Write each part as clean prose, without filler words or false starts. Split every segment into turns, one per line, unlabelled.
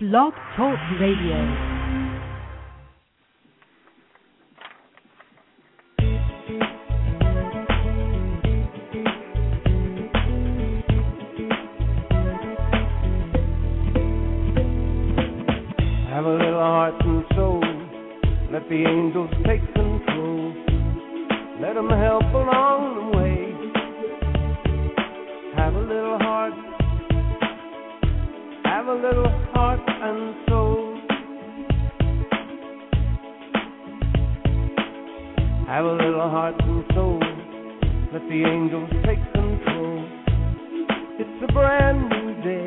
Blog Talk Radio.
Have a little heart and soul. Let the angels take control. Let them help along the way. Have a little heart. Have a little heart and soul. Have a little heart and soul. Let the angels take control. It's a brand new day.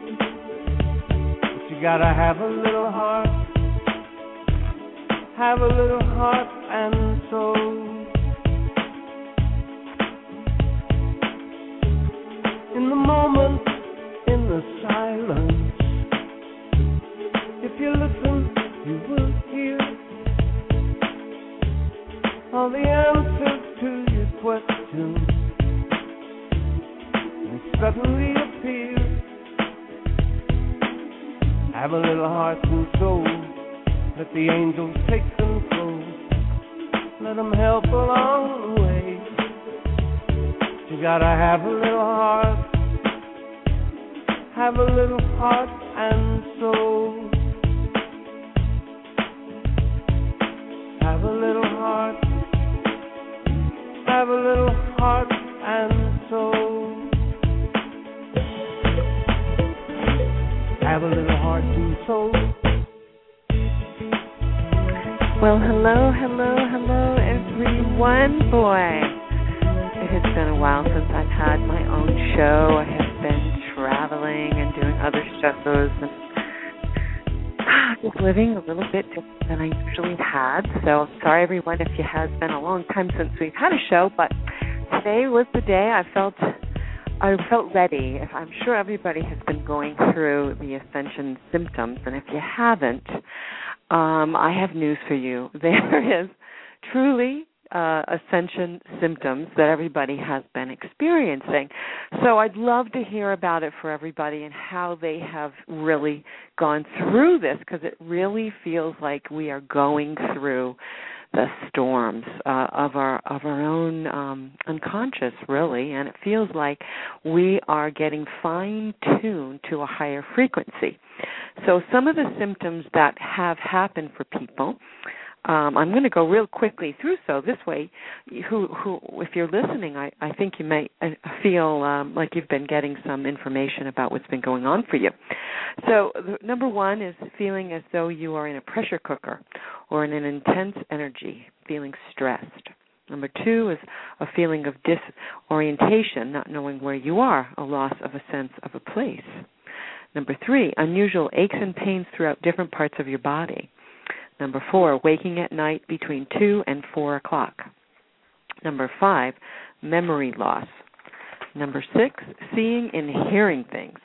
You gotta have a little heart, have a little heart and soul. In the moment, in the silence, if you listen, you will hear all the answers to your questions, and suddenly appear. Have a little heart and soul. Let the angels take control. Let them help along the way. You gotta have a little heart. Have a little heart and soul. Have a little heart. Have a little heart and soul. Have a little heart and soul.
Well, hello, everyone. Boy, it has been a while since I've had my own show. I have been traveling and doing other shows and just living a little bit different than I usually had. So sorry, everyone, if it has been a long time since we've had a show, but today was the day I felt ready. I'm sure everybody has been going through the Ascension symptoms, and if you haven't, I have news for you. There is truly Ascension symptoms that everybody has been experiencing. So I'd love to hear about it for everybody and how they have really gone through this, because it really feels like we are going through the storms of our own unconscious, really, and it feels like we are getting fine-tuned to a higher frequency. So some of the symptoms that have happened for people, I'm going to go real quickly through, so this way, who if you're listening, I think you may feel like you've been getting some information about what's been going on for you. So number one is feeling as though you are in a pressure cooker or in an intense energy, feeling stressed. Number two is a feeling of disorientation, not knowing where you are, a loss of a sense of a place. Number three, unusual aches and pains throughout different parts of your body. Number four, waking at night between 2 and 4 o'clock. Number five, memory loss. Number six, seeing and hearing things.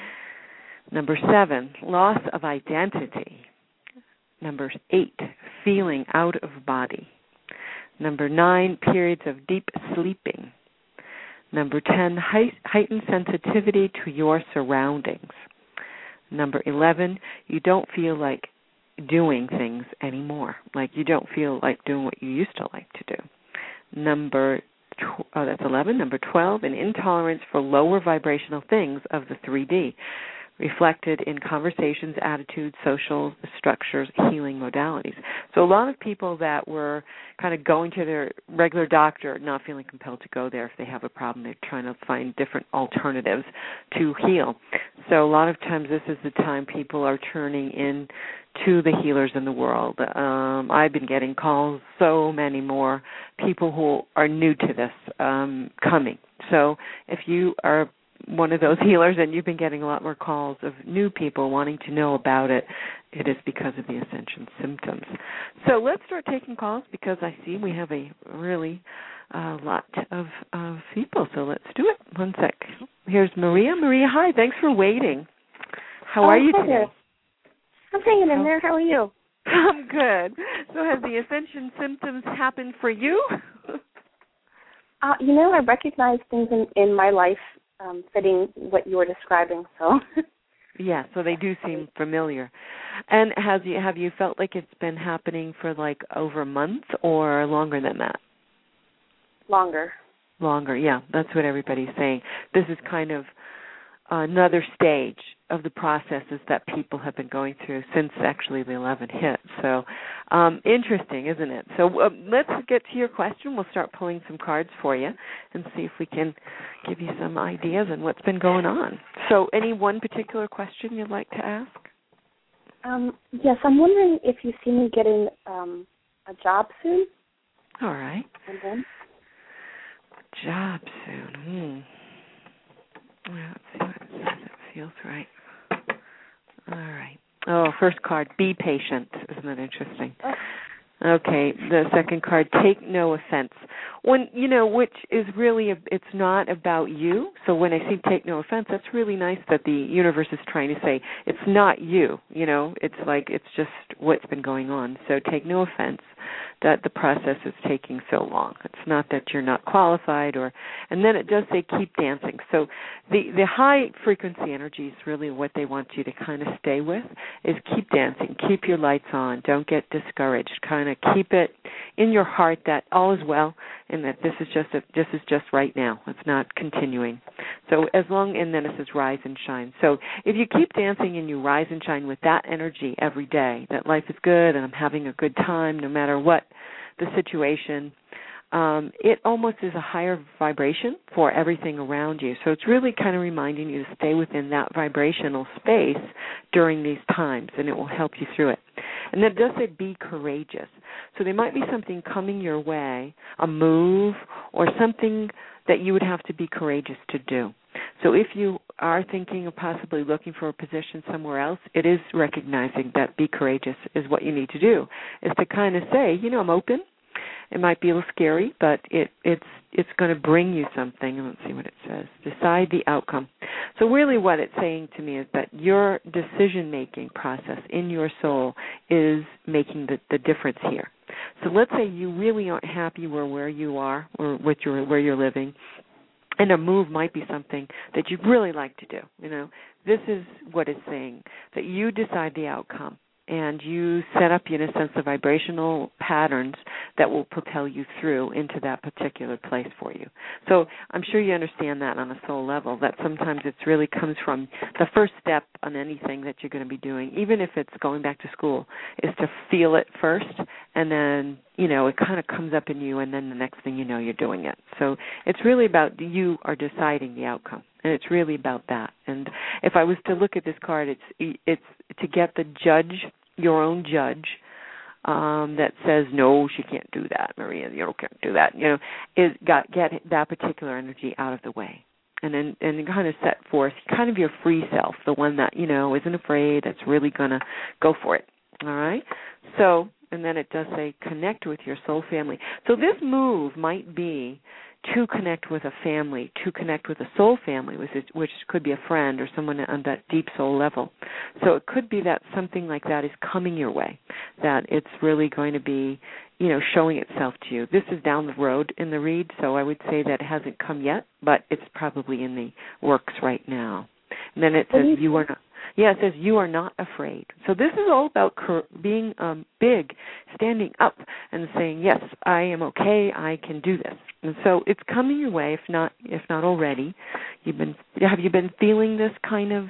Number seven, loss of identity. Number 8, feeling out of body. Number 9, periods of deep sleeping. Number 10, heightened sensitivity to your surroundings. Number 11, you don't feel like doing things anymore, like you don't feel like doing what you used to like to do. That's 11. Number 12, an intolerance for lower vibrational things of the 3D, reflected in conversations, attitudes, social structures, healing modalities. So a lot of people that were kind of going to their regular doctor, not feeling compelled to go there if they have a problem, they're trying to find different alternatives to heal. So a lot of times this is the time people are turning in to the healers in the world. I've been getting calls, so many more people who are new to this coming. So if you are one of those healers and you've been getting a lot more calls of new people wanting to know about it, it is because of the Ascension symptoms. So let's start taking calls, because I see we have a really lot of people. So let's do it. One sec. Here's Maria. Maria, hi. Thanks for waiting. How are you today?
I'm hanging in there. How are you?
I'm good. So have the Ascension symptoms happened for you?
I recognize things in my life fitting what you were describing. So
Yeah, so they do seem familiar. And have you felt like it's been happening for like over a month or longer than that?
Longer.
Longer, yeah. That's what everybody's saying. This is kind of another stage of the processes that people have been going through since actually the 11 hit. So interesting, isn't it? So let's get to your question. We'll start pulling some cards for you and see if we can give you some ideas on what's been going on. So any one particular question you'd like to ask?
Yes, I'm wondering if you see me getting a job soon.
All right.
And then?
Job soon. Well, let's see what it says. It feels right. All right. Oh, first card, be patient. Isn't that interesting?
Oh.
Okay, the second card, take no offense. When, which is really, it's not about you. So when I see take no offense, that's really nice that the universe is trying to say it's not you, it's like it's just what's been going on. So take no offense that the process is taking so long. It's not that you're not qualified and then it does say keep dancing. So the high frequency energy is really what they want you to kind of stay with is keep dancing, keep your lights on, don't get discouraged, kind of keep it in your heart that all is well and that this is just right now. It's not continuing. So and then it says rise and shine. So if you keep dancing and you rise and shine with that energy every day, that life is good and I'm having a good time no matter what the situation, it almost is a higher vibration for everything around you. So it's really kind of reminding you to stay within that vibrational space during these times, and it will help you through it. And that does say be courageous. So there might be something coming your way, a move or something that you would have to be courageous to do. So if you are thinking of possibly looking for a position somewhere else, it is recognizing that be courageous is what you need to do, is to kind of say, I'm open. It might be a little scary, but it's going to bring you something. And let's see what it says. Decide the outcome. So really what it's saying to me is that your decision-making process in your soul is making the difference here. So let's say you really aren't happy where you are or where you're living, and a move might be something that you'd really like to do. This is what it's saying, that you decide the outcome. And you set up, in a sense, the vibrational patterns that will propel you through into that particular place for you. So I'm sure you understand that on a soul level, that sometimes it really comes from the first step on anything that you're going to be doing, even if it's going back to school, is to feel it first, and then, it kind of comes up in you, and then the next thing you know, you're doing it. So it's really about you are deciding the outcome. And it's really about that. And if I was to look at this card, it's to get the judge, your own judge, that says, no, she can't do that, Maria, you can't do that. Get that particular energy out of the way. And then kind of set forth kind of your free self, the one that, isn't afraid, that's really going to go for it. All right? So, and then it does say connect with your soul family. So this move might be to connect with a family, to connect with a soul family, which could be a friend or someone on that deep soul level. So it could be that something like that is coming your way, that it's really going to be, showing itself to you. This is down the road in the read, so I would say that it hasn't come yet, but it's probably in the works right now. And then it says you are not. Yeah, it says you are not afraid. So this is all about being big, standing up and saying, yes, I am okay, I can do this. And so it's coming your way, if not already. Have you been feeling this kind of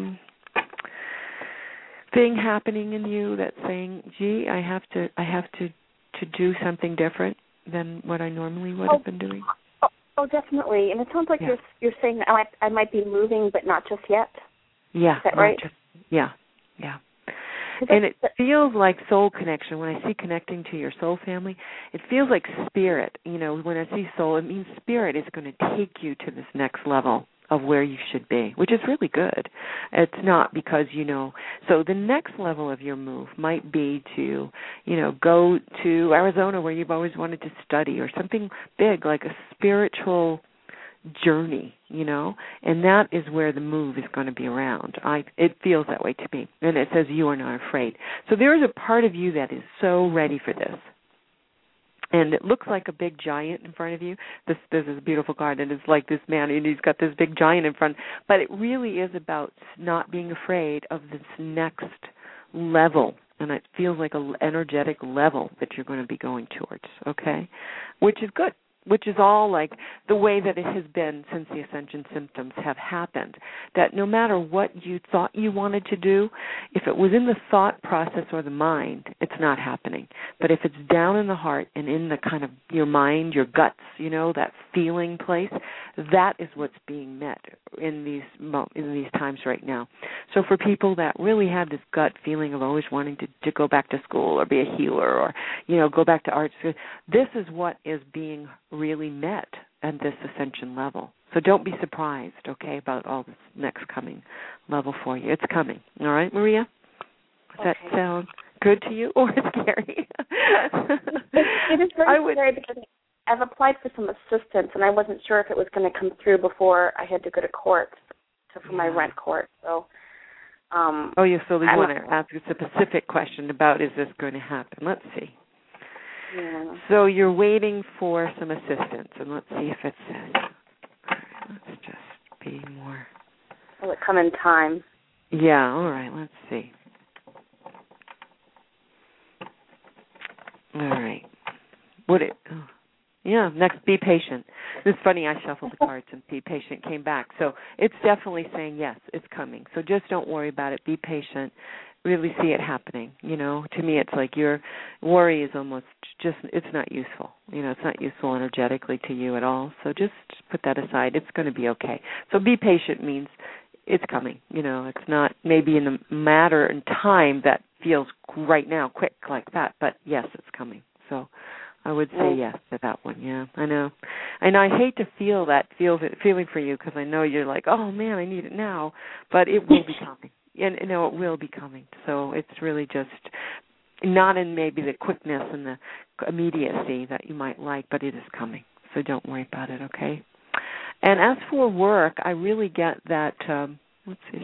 thing happening in you that's saying, gee, I have to do something different than what I normally would have been doing?
Oh, definitely. And it sounds like you're saying that I might be moving, but not just yet.
Yeah.
Is that right?
Yeah. And it feels like soul connection. When I see connecting to your soul family, it feels like spirit. When I see soul, it means spirit is going to take you to this next level of where you should be, which is really good. It's not because, so the next level of your move might be to, go to Arizona where you've always wanted to study, or something big like a spiritual journey, and that is where the move is going to be around. It feels that way to me. And it says you are not afraid. So there is a part of you that is so ready for this. And it looks like a big giant in front of you. This is a beautiful card, and it's like this man, and he's got this big giant in front. But it really is about not being afraid of this next level, and it feels like an energetic level that you're going to be going towards, okay? Which is good, which is all like the way that it has been since the ascension symptoms have happened, that no matter what you thought you wanted to do, if it was in the thought process or the mind, it's not happening. But if it's down in the heart and in the kind of your mind, your guts, you know, that feeling place, that is what's being met in these times right now. So for people that really have this gut feeling of always wanting to go back to school or be a healer or, you know, go back to art school, this is what is being really met at this ascension level. So don't be surprised, okay, about all this next coming level for you. It's coming. All right, Maria? Does that sound good to you or scary?
It is very scary because I've applied for some assistance, and I wasn't sure if it was going to come through before I had to go to court for my rent court. So,
so you want to ask a specific question about, is this going to happen? Let's see.
Yeah.
So you're waiting for some assistance, and let's see if it says. Let's just be more.
Will it come in time?
Yeah, all right, let's see. All right. Next, be patient. It's funny, I shuffled the cards and be patient came back. So it's definitely saying, yes, it's coming. So just don't worry about it. Be patient. Really see it happening. You know, to me, it's like your worry is almost just, it's not useful. You know, it's not useful energetically to you at all. So just put that aside. It's going to be okay. So be patient means it's coming. You know, it's not maybe in a matter and time that feels right now quick like that, but yes, it's coming. So I would say yes to that one. Yeah, I know. And I hate to feel that feeling for you because I know you're like, oh, man, I need it now. But it will be coming. And, you know, it will be coming. So it's really just not in maybe the quickness and the immediacy that you might like, but it is coming. So don't worry about it, okay? And as for work, I really get that, let's see.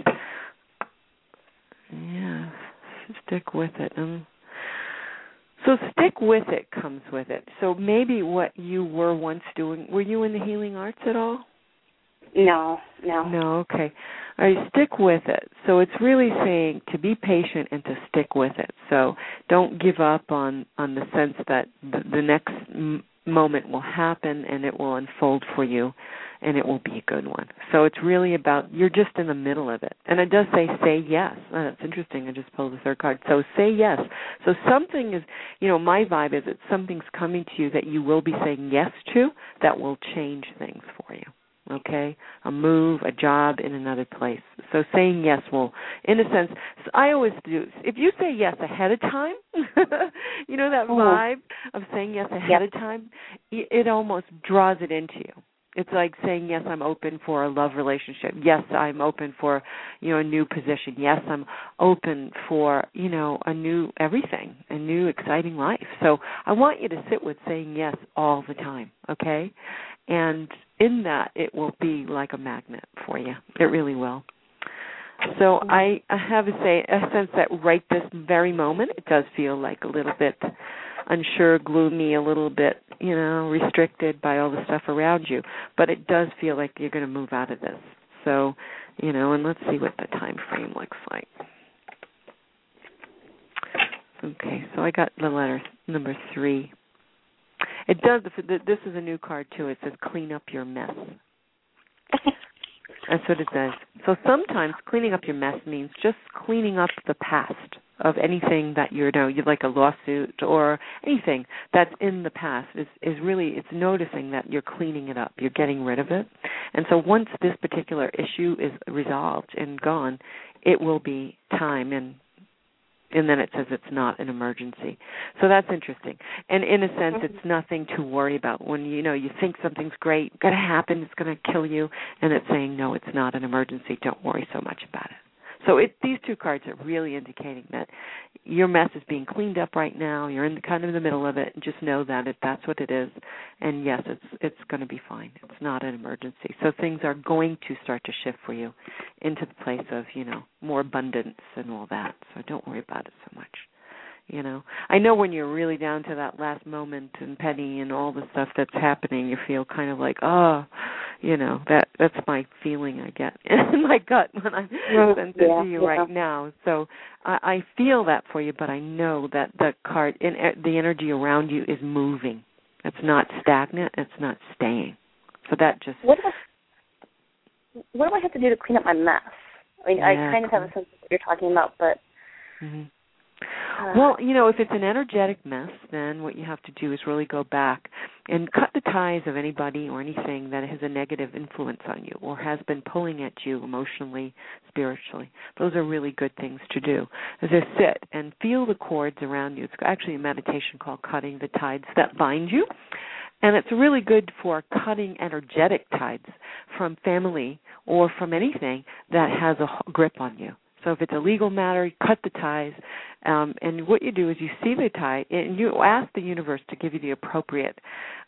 Yeah, stick with it. So stick with it comes with it. So maybe what you were once doing, were you in the healing arts at all?
No.
No, okay. All right, stick with it. So it's really saying to be patient and to stick with it. So don't give up on the sense that the next moment will happen and it will unfold for you and it will be a good one. So it's really about, you're just in the middle of it. And it does say yes. Oh, that's interesting. I just pulled the third card. So say yes. So something is, you know, my vibe is that something's coming to you that you will be saying yes to that will change things for you. Okay, a move, a job in another place. So saying yes will, in a sense, I always do, if you say yes ahead of time, you know that vibe of saying yes ahead of time, it almost draws it into you. It's like saying, yes, I'm open for a love relationship. Yes, I'm open for, you know, a new position. Yes, I'm open for, you know, a new everything, a new exciting life. So I want you to sit with saying yes all the time, okay? And in that, it will be like a magnet for you. It really will. So I have a sense that right this very moment, it does feel like a little bit unsure, gloomy, a little bit, you know, restricted by all the stuff around you. But it does feel like you're going to move out of this. So, you know, and let's see what the time frame looks like. Okay, so I got the letter number 3. It does. This is a new card, too. It says, clean up your mess. That's what it says. So sometimes cleaning up your mess means just cleaning up the past of anything that you're like a lawsuit or anything that's in the past is really, it's noticing that you're cleaning it up. You're getting rid of it. And so once this particular issue is resolved and gone, it will be time and then it says it's not an emergency. So that's interesting. And in a sense, it's nothing to worry about. When, you know, you think something's great, going to happen, it's going to kill you, and it's saying, no, it's not an emergency. Don't worry so much about it. So these two cards are really indicating that your mess is being cleaned up right now. You're in kind of in the middle of it. And just know that that's what it is. And, yes, it's going to be fine. It's not an emergency. So things are going to start to shift for you into the place of, you know, more abundance and all that. So don't worry about it so much. You know, I know when you're really down to that last moment and penny and all the stuff that's happening, you feel kind of like, oh, you know, that's my feeling I get in my gut when I'm sending it to you right now. So I feel that for you, but I know that the card, the energy around you is moving. It's not stagnant. It's not staying. So that just... What
do I have to do to clean up my mess? I mean, I kind of have a sense of what you're talking about, but...
Mm-hmm. Well, you know, if it's an energetic mess, then what you have to do is really go back and cut the ties of anybody or anything that has a negative influence on you or has been pulling at you emotionally, spiritually. Those are really good things to do. As I sit and feel the cords around you. It's actually a meditation called Cutting the Ties That Bind You. And it's really good for cutting energetic ties from family or from anything that has a grip on you. So if it's a legal matter, you cut the ties, and what you do is you see the tie, and you ask the universe to give you the appropriate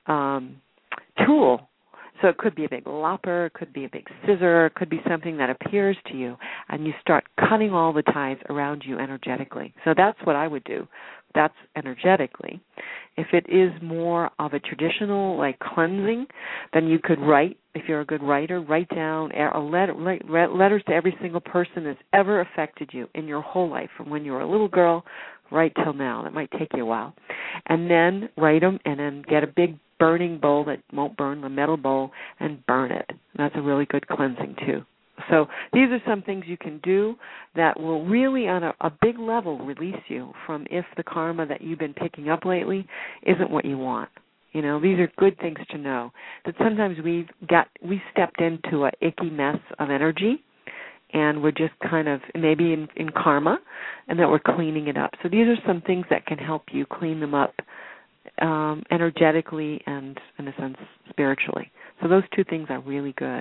tool. So it could be a big lopper, it could be a big scissor, it could be something that appears to you, and you start cutting all the ties around you energetically. So that's what I would do. That's energetically. If it is more of a traditional, like cleansing, then you could write, if you're a good writer, write down letters to every single person that's ever affected you in your whole life, from when you were a little girl right till now. That might take you a while. And then write them and then get a big burning bowl that won't burn, the metal bowl, and burn it. And that's a really good cleansing, too. So these are some things you can do that will really, on a big level, release you from if the karma that you've been picking up lately isn't what you want. You know, these are good things to know, that sometimes we stepped into an icky mess of energy, and we're just kind of maybe in karma, and that we're cleaning it up. So these are some things that can help you clean them up energetically and, in a sense, spiritually. So those two things are really good.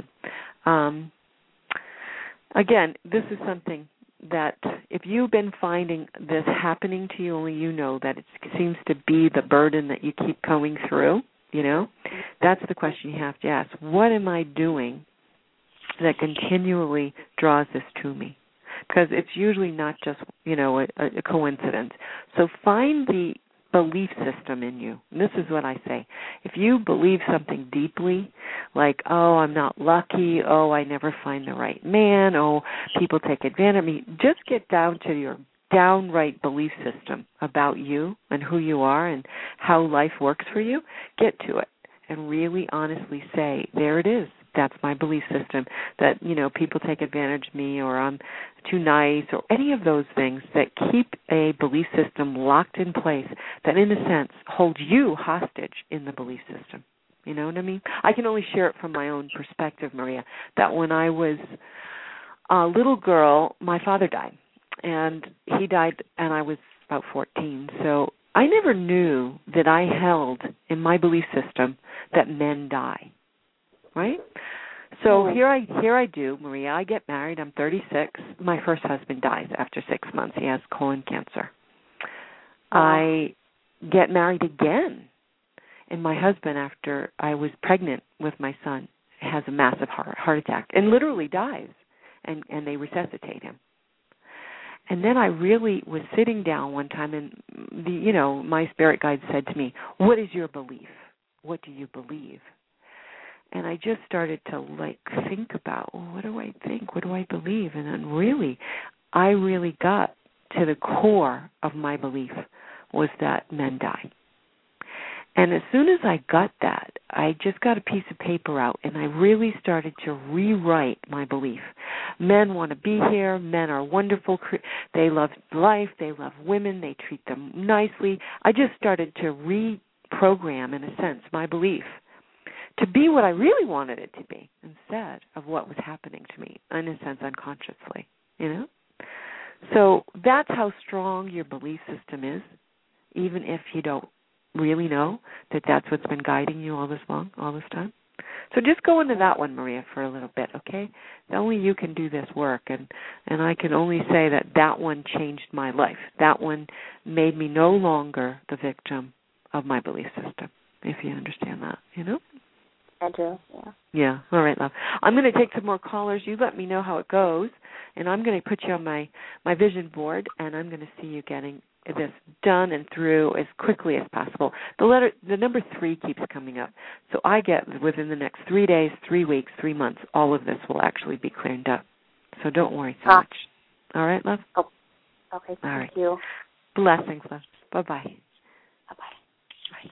Again, this is something that if you've been finding this happening to you, only you know that it seems to be the burden that you keep going through, you know, that's the question you have to ask. What am I doing that continually draws this to me? Because it's usually not just, you know, a coincidence. So find the belief system in you. And this is what I say. If you believe something deeply, like, oh, I'm not lucky, oh, I never find the right man, oh, people take advantage of me, just get down to your downright belief system about you and who you are and how life works for you. Get to it and really honestly say, there it is. That's my belief system, that, you know, people take advantage of me or I'm too nice or any of those things that keep a belief system locked in place that, in a sense, holds you hostage in the belief system. You know what I mean? I can only share it from my own perspective, Maria, that when I was a little girl, my father died. And he died, and I was about 14. So I never knew that I held in my belief system that men die. Right? So here I do, Maria. I get married. I'm 36. My first husband dies after 6 months. He has colon cancer. I get married again. And my husband, after I was pregnant with my son, has a massive heart attack and literally dies. And they resuscitate him. And then I really was sitting down one time, and my spirit guide said to me, "What is your belief? What do you believe?" And I just started to think about, well, what do I think? What do I believe? And then I really got to the core of my belief was that men die. And as soon as I got that, I just got a piece of paper out and I really started to rewrite my belief. Men want to be here. Men are wonderful. They love life. They love women. They treat them nicely. I just started to reprogram, in a sense, my belief to be what I really wanted it to be instead of what was happening to me, in a sense, unconsciously, you know? So that's how strong your belief system is, even if you don't really know that that's what's been guiding you all this time. So just go into that one, Maria, for a little bit, okay? Only you can do this work, and I can only say that one changed my life. That one made me no longer the victim of my belief system, if you understand that, you know?
I do, yeah.
Yeah, all right, love. I'm going to take some more callers. You let me know how it goes, and I'm going to put you on my vision board, and I'm going to see you getting this done and through as quickly as possible. The number 3 keeps coming up. So I get within the next 3 days, 3 weeks, 3 months, all of this will actually be cleared up. So don't worry so much. All right, love?
Oh, okay, thank you.
Blessings, love. Bye-bye.
Bye-bye.
Bye.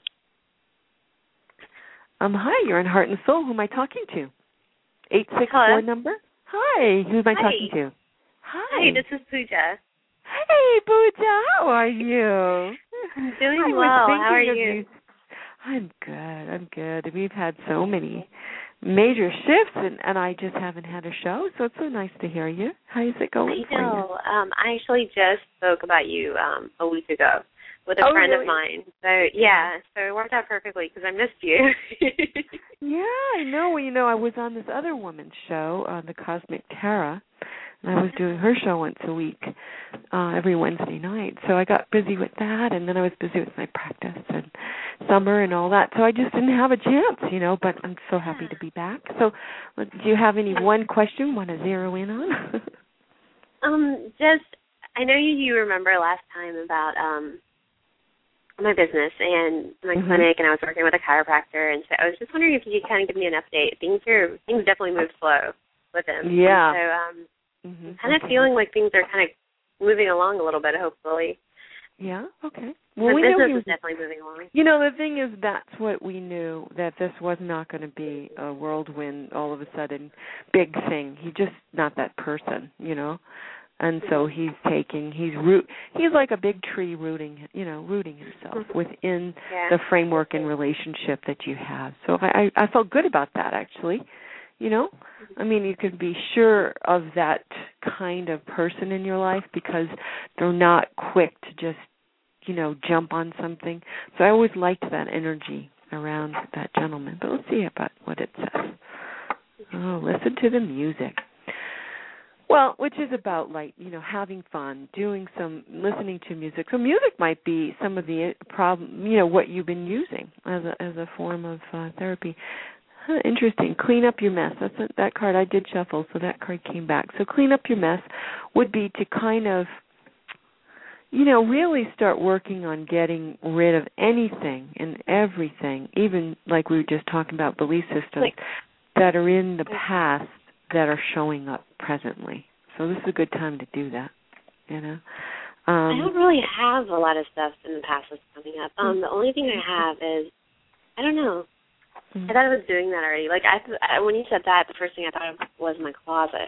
Hi, you're on Heart and Soul. Who am I talking to? 864 number? Hi, who am I talking to?
Hi, this is Pooja.
Hey, Pooja, how are you?
I'm doing well. How are you?
I'm good. We've had so many major shifts, and I just haven't had a show, so it's so nice to hear you. How is it going for you?
I actually just spoke about you a week ago with a friend of mine. So, so it worked out perfectly because I missed you.
Yeah, I know. Well, I was on this other woman's show, the Cosmic Tara, and I was doing her show once a week, every Wednesday night. So I got busy with that, and then I was busy with my practice and summer and all that. So I just didn't have a chance, but I'm so happy to be back. So do you have any one question you want to zero in on?
I know you remember last time about my business and my clinic, and I was working with a chiropractor, and so I was just wondering if you could kind of give me an update. Things definitely moved slow with him.
Yeah.
And so I'm kind of feeling like things are kind of moving along a little bit, hopefully.
Yeah, okay. Well,
the business is definitely moving along.
The thing is, that's what we knew, that this was not going to be a whirlwind, all of a sudden, big thing. He's just not that person, And so he's like a big tree rooting himself within the framework and relationship that you have. So I felt good about that, actually. You can be sure of that kind of person in your life because they're not quick to just, jump on something. So I always liked that energy around that gentleman. But let's see about what it says. Oh, listen to the music. Well, which is about having fun, listening to music. So music might be some of the problem, what you've been using as a form of therapy. Interesting. Clean up your mess. That card I did shuffle, so that card came back. So clean up your mess would be to kind of, really start working on getting rid of anything and everything, even like we were just talking about belief systems that are in the past that are showing up presently. So this is a good time to do that, I
don't really have a lot of stuff in the past that's coming up. The only thing I have is, I don't know. I thought I was doing that already. Like, when you said that, the first thing I thought of was my closet.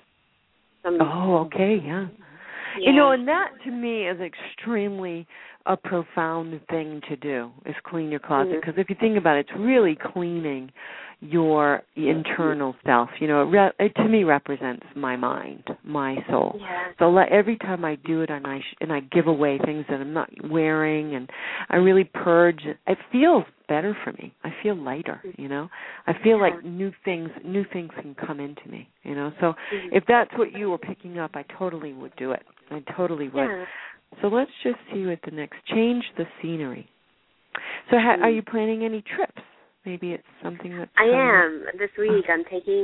Okay, yeah. And that to me is extremely a profound thing to do, is clean your closet. Because if you think about it, it's really cleaning your internal self. It to me represents my mind, my soul.
Yeah.
So every time I do it, and I give away things that I'm not wearing, and I really purge, it feels better for me. I feel lighter. I feel like new things can come into me. So if that's what you were picking up, I totally would do it. I totally would.
Yeah.
So let's just see what the next. Change the scenery. So are you planning any trips? Maybe it's something that's.
I am this week. I'm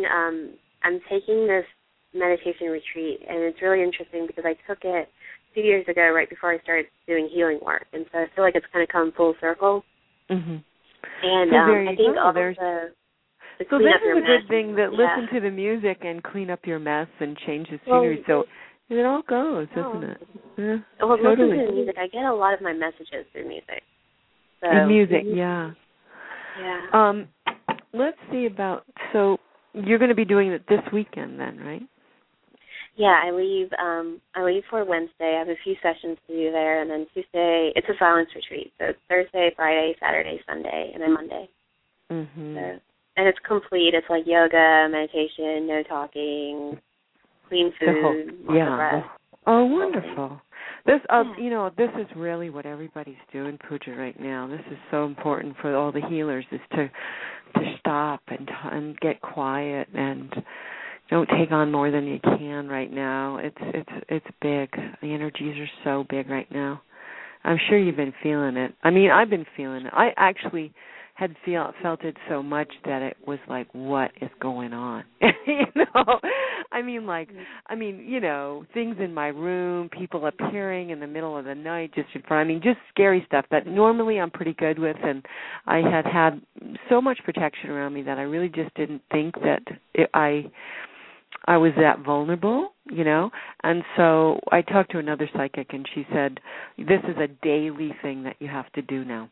taking this meditation retreat, and it's really interesting because I took it 2 years ago, right before I started doing healing work, and so I feel like it's kind of come full circle.
Mm-hmm.
And I think all the
so this is a good thing that listen to the music and clean up your mess and change the scenery. So it all goes, isn't it? Yeah,
well,
totally.
Listen to the music. I get a lot of my messages through music. So.
And music, yeah.
Yeah.
Let's see about. So you're going to be doing it this weekend, then, right?
Yeah, I leave for Wednesday. I have a few sessions to do there, and then Tuesday it's a silence retreat. So it's Thursday, Friday, Saturday, Sunday, and then Monday.
Mm-hmm.
So, and it's complete. It's like yoga, meditation, no talking, clean food, breath.
Oh, wonderful. This, this is really what everybody's doing, Pooja, right now. This is so important for all the healers, is to stop and get quiet and don't take on more than you can right now. It's big. The energies are so big right now. I'm sure you've been feeling it. I mean, I've been feeling it. I actually had felt it so much that it was like, what is going on? I mean, things in my room, people appearing in the middle of the night just in front. I mean, just scary stuff that normally I'm pretty good with, and I had so much protection around me that I really just didn't think that I was that vulnerable, And so I talked to another psychic, and she said, this is a daily thing that you have to do now.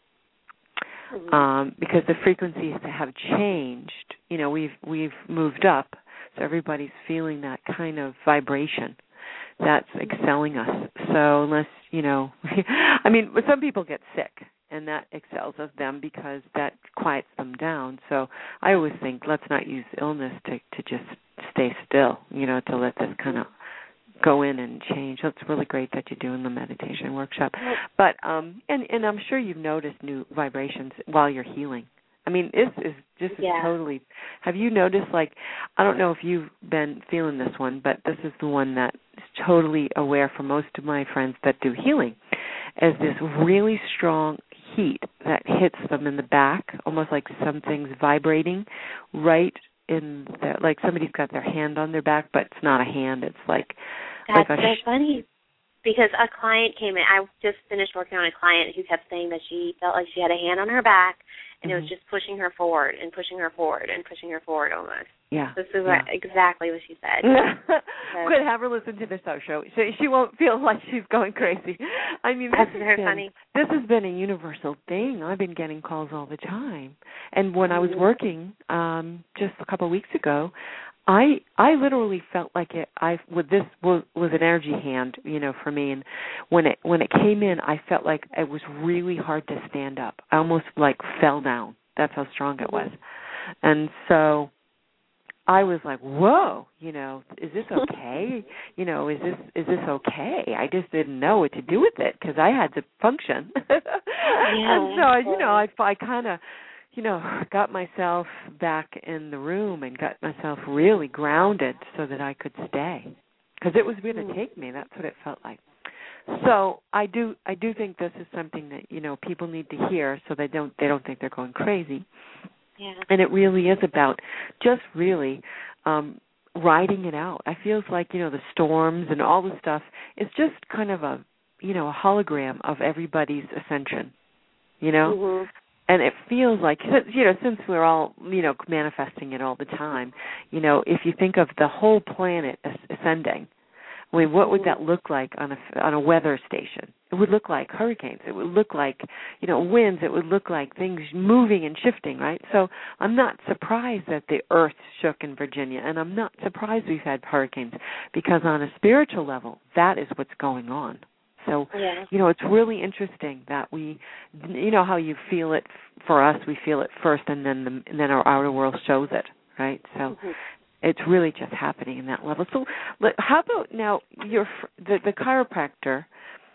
Because the frequencies have changed. We've moved up, so everybody's feeling that kind of vibration that's excelling us. So unless, I mean, some people get sick, and that excels of them because that quiets them down. So I always think, let's not use illness to just stay still, to let this kind of go in and change. That's really great that you're doing the meditation workshop. But and I'm sure you've noticed new vibrations while you're healing. I mean, this is just totally. Have you noticed? I don't know if you've been feeling this one, but this is the one that is totally aware for most of my friends that do healing, as this really strong heat that hits them in the back, almost like something's vibrating right in their, like somebody's got their hand on their back, but it's not a hand. It's like.
That's so funny, because a client came in. I just finished working on a client who kept saying that she felt like she had a hand on her back, and it was just pushing her forward and pushing her forward and pushing her forward almost.
Yeah.
This is exactly what she said.
Good, have her listen to the show. She won't feel like she's going crazy. I mean,
that's very funny.
This has been a universal thing. I've been getting calls all the time. And when I was working just a couple of weeks ago, I literally felt like this was an energy hand, for me. And when it came in, I felt like it was really hard to stand up. I almost fell down. That's how strong it was. And so I was like, whoa, is this okay? Is this okay? I just didn't know what to do with it because I had to function. And so, I kind of, got myself back in the room and got myself really grounded so that I could stay, because it was going to take me. That's what it felt like. So I do think this is something that people need to hear, so they don't think they're going crazy.
Yeah.
And it really is about just really riding it out. I feel like the storms and all the stuff. It's just kind of a a hologram of everybody's ascension.
Mm-hmm.
And it feels like, since we're all, manifesting it all the time, if you think of the whole planet ascending, I mean, what would that look like on a weather station? It would look like hurricanes. It would look like, winds. It would look like things moving and shifting, right? So I'm not surprised that the earth shook in Virginia, and I'm not surprised we've had hurricanes, because on a spiritual level, that is what's going on. So, it's really interesting that we, how you feel it for us, we feel it first, and then our outer world shows it, right? So it's really just happening in that level. So how about now the chiropractor,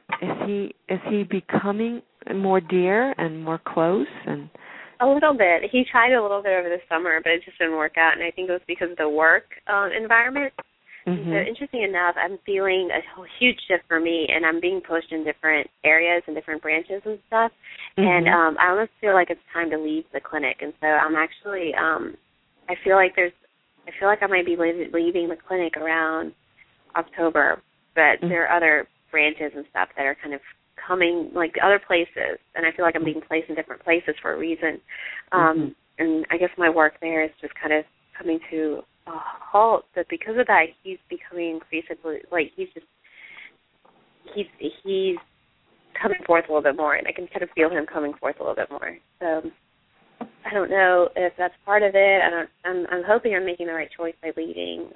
is he becoming more dear and more close? And
a little bit. He tried a little bit over the summer, but it just didn't work out, and I think it was because of the work environment. Mm-hmm. So interesting enough, I'm feeling a huge shift for me, and I'm being pushed in different areas and different branches and stuff. Mm-hmm. And I almost feel like it's time to leave the clinic. And so I'm actually, I feel like I might be leaving the clinic around October, but there are other branches and stuff that are kind of coming, like other places, and I feel like I'm being placed in different places for a reason. And I guess my work there is just kind of coming to a halt, but because of that, he's becoming increasingly, he's coming forth a little bit more, and I can kind of feel him coming forth a little bit more. So I don't know if that's part of it. I'm hoping I'm making the right choice by leaving.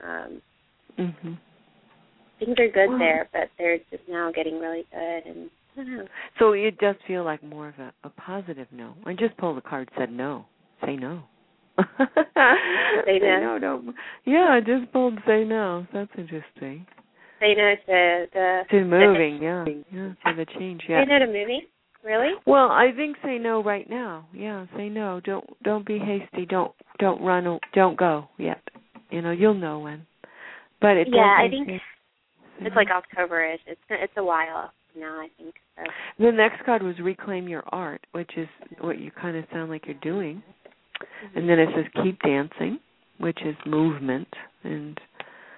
Things are good there, but they're just now getting really good, and I don't know.
So it does feel like more of a positive no. I just pulled the card, said no. Say no.
Say no.
No. Yeah, I just pulled say no. That's interesting.
Say no
to moving, to the change. Yeah.
Say no to moving. Really?
Well, I think say no right now. Yeah, say no. Don't be hasty. Don't run. Don't go yet. You'll know when. But it.
Yeah, I think it's like October-ish. It's a while now, I think. So.
The next card was reclaim your art, which is what you kind of sound like you're doing. And then it says keep dancing, which is movement. And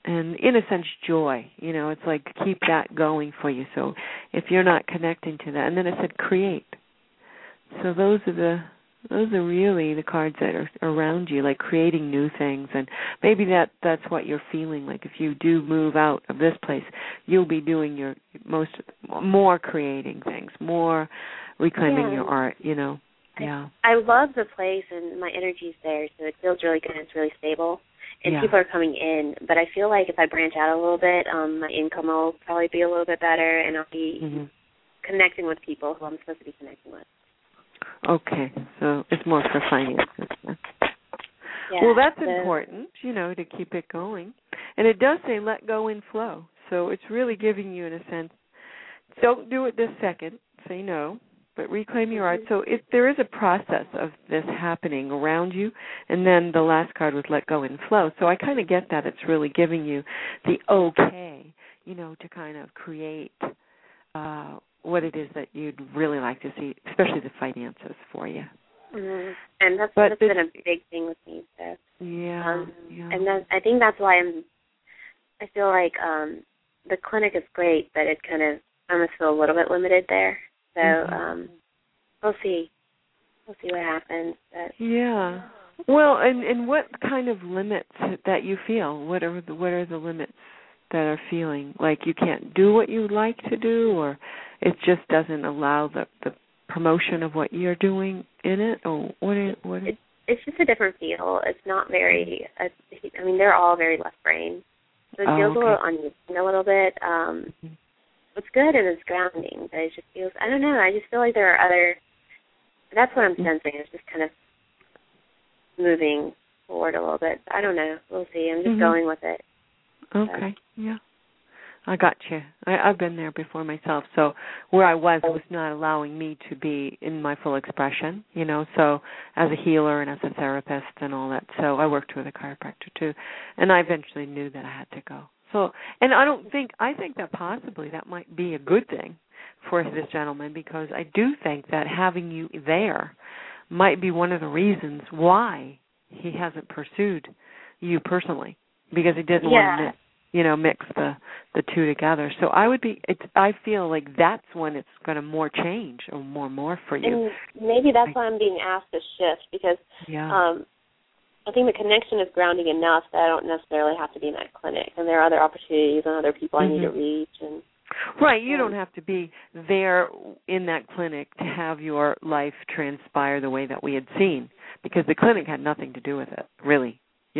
and in a sense joy. It's like keep that going for you. So if you're not connecting to that, and then it said create. So those are really the cards that are around you, like creating new things. And maybe that's what you're feeling. Like if you do move out of this place, you'll be doing your more creating things, more reclaiming your art, Yeah.
I love the place, and my energy's there, so it feels really good. It's really stable, and people are coming in. But I feel like if I branch out a little bit, my income will probably be a little bit better, and I'll be connecting with people who I'm supposed to be connecting with.
Okay, so it's more for finances.
Yeah,
well, that's important, to keep it going. And it does say let go and flow. So it's really giving you, in a sense, don't do it this second, say no, but reclaim your art. So there is a process of this happening around you, and then the last card was let go and flow. So I kind of get that. It's really giving you the okay, to kind of create what it is that you'd really like to see, especially the finances for you.
Mm-hmm. And that's been a big thing with me. So.
Yeah.
And I think that's why I feel like the clinic is great, but it kind of, I almost feel a little bit limited there. So we'll see. We'll see what happens. But.
Yeah. Well, and what kind of limits that you feel? What are the limits that are feeling? Like you can't do what you like to do, or it just doesn't allow the promotion of what you're doing in it, or what?
It's just a different feel. It's not very. They're all very left brain, so it feels a little uneven a little bit. It's good and it's grounding, but it just feels. I don't know. I just feel like there are other. That's what I'm sensing. It's just kind of moving forward a little bit. I don't know. We'll see. I'm just going with it.
Okay. Yeah. I got you. I've been there before myself. So where I was not allowing me to be in my full expression, so as a healer and as a therapist and all that. So I worked with a chiropractor too. And I eventually knew that I had to go. So, and I think that possibly that might be a good thing for this gentleman, because I do think that having you there might be one of the reasons why he hasn't pursued you personally, because he didn't want to mix the two together. So I feel like that's when it's going to more change or more for you.
And maybe that's why I'm being asked to shift, because I think the connection is grounding enough that I don't necessarily have to be in that clinic, and there are other opportunities and other people I need to reach. And
right, you don't have to be there in that clinic to have your life transpire the way that we had seen, because the clinic had nothing to do with it, really.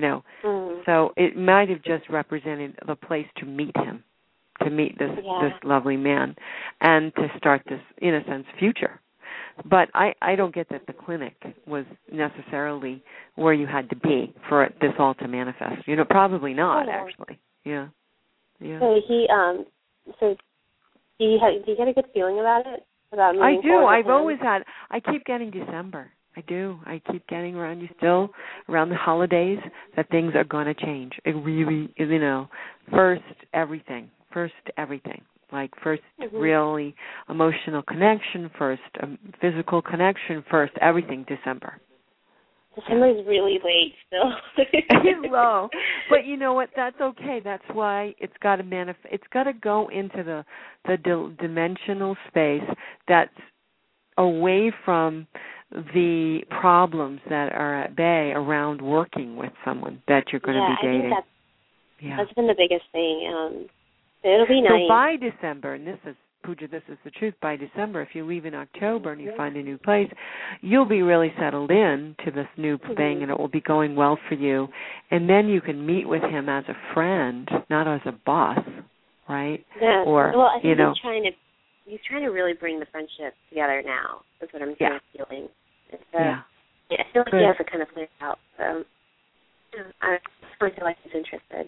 So it might have just represented the place to meet him, to meet this lovely man, and to start this, in a sense, future. But I don't get that the clinic was necessarily where you had to be for this all to manifest. Probably not, actually. Yeah.
So do you get a good feeling about it? About moving
I do.
forward?
I've always had. I keep getting December. I do. I keep getting around the holidays, that things are going to change. It really, first everything. Like first really emotional connection, first physical connection, first everything December.
December's really late still.
It's low. But you know what? That's okay. That's why it's got to manifest. It's got to go into the dimensional space that's away from the problems that are at bay around working with someone that you're going to be dating.
I think that's been the biggest thing. It'll be nice.
So by December, and this is Pooja, this is the truth, by December, if you leave in October and you find a new place, you'll be really settled in to this new thing, and it will be going well for you. And then you can meet with him as a friend, not as a boss, right?
Yeah.
Or,
I think he's trying to really bring the friendship together now. That's what I'm feeling. I feel like he has to kind of play it out. So I feel like he's interested.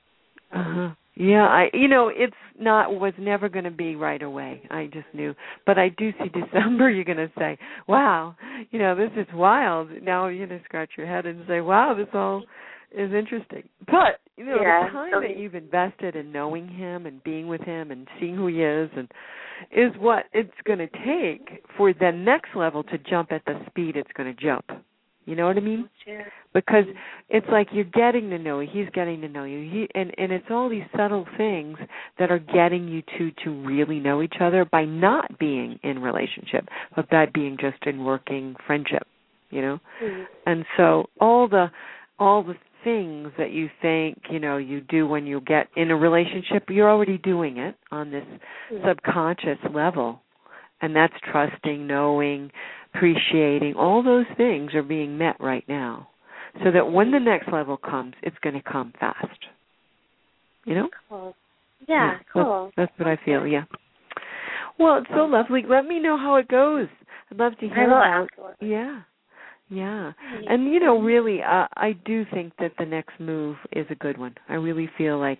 Yeah, was never going to be right away. I just knew. But I do see December, you're going to say, wow, this is wild. Now you're going to scratch your head and say, wow, this all is interesting. But, the time that you've invested in knowing him and being with him and seeing who he is is what it's going to take for the next level to jump at the speed it's going to jump. You know what I mean?
Yeah.
Because it's like you're getting to know you, he's getting to know you. And it's all these subtle things that are getting you to really know each other by not being in relationship, but by being just in working friendship, you know?
Mm-hmm.
And so all the things that you think, you know, you do when you get in a relationship, you're already doing it on this subconscious level. And that's trusting, knowing, appreciating. All those things are being met right now. So that when the next level comes, it's going to come fast. You know?
Cool. Yeah, cool.
That's what I feel, yeah. Well, it's so lovely. Let me know how it goes. I'd love to hear about it. Yeah. And, you know, really, I do think that the next move is a good one. I really feel like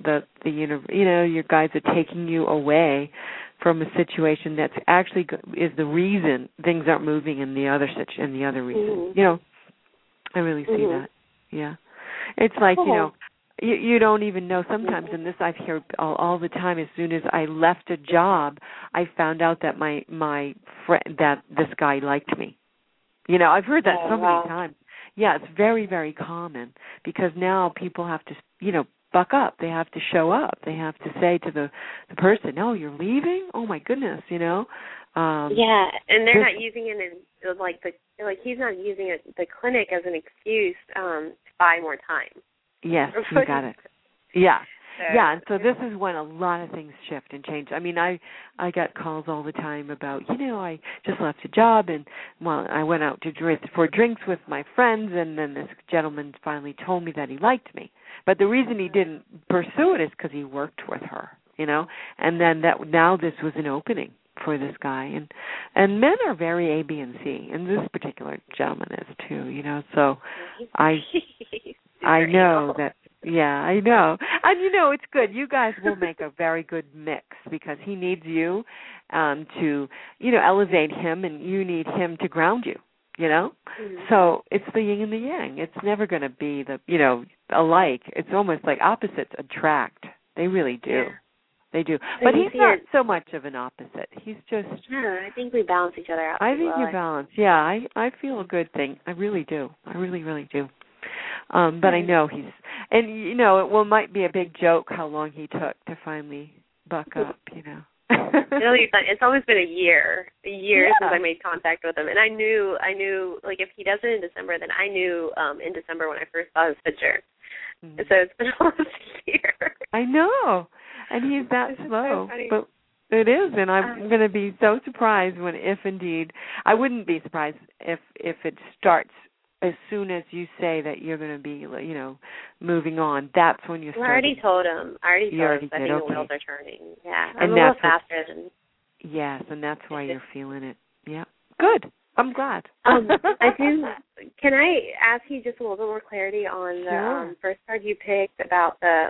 your guys are taking you away from a situation that's actually is the reason things aren't moving in the other reason. You know, I really see that. Yeah. It's like, you know, you don't even know sometimes, and this I've heard all the time. As soon as I left a job, I found out that my friend, that this guy liked me. You know, I've heard that so many times. Yeah, it's very, very common because now people have to, you know, buck up. They have to show up. They have to say to the person, "Oh, you're leaving? Oh my goodness," you know.
Yeah, and they're not using it in he's not using the clinic as an excuse to buy more time.
Yes, you got it. Yeah. Yeah, and so this is when a lot of things shift and change. I mean, I get calls all the time about, you know, I just left a job and, well, I went out for drinks with my friends, and then this gentleman finally told me that he liked me. But the reason he didn't pursue it is because he worked with her, you know, and then now this was an opening for this guy. And men are very A, B, and C, and this particular gentleman is too, you know, so I know that. Yeah, I know. And, you know, it's good. You guys will make a very good mix because he needs you to, you know, elevate him, and you need him to ground you, you know? Mm-hmm. So it's the yin and the yang. It's never going to be alike. It's almost like opposites attract. They really do. Yeah. They do. But he's not so much of an opposite. He's just...
No, I think we balance each other out.
I think you balance. Yeah, I feel a good thing. I really do. I really, really do. But I know he's, and you know, it might be a big joke how long he took to finally buck up, you know.
It's always been a year since I made contact with him, and I knew, like, if he does it in December, then I knew in December when I first saw his picture. Mm-hmm. So it's been almost a year. I
know, and he's that slow, but it is, and I'm going to be so surprised if indeed, I wouldn't be surprised if it starts as soon as you say that you're going to be, you know, moving on. That's when you start.
I already told him. I think the wheels are turning. Yeah, I'm
a
little faster than.
Yes, and that's why you're feeling it. Yeah, good. I'm glad.
I do. Can I ask you just a little bit more clarity on the first card you picked about the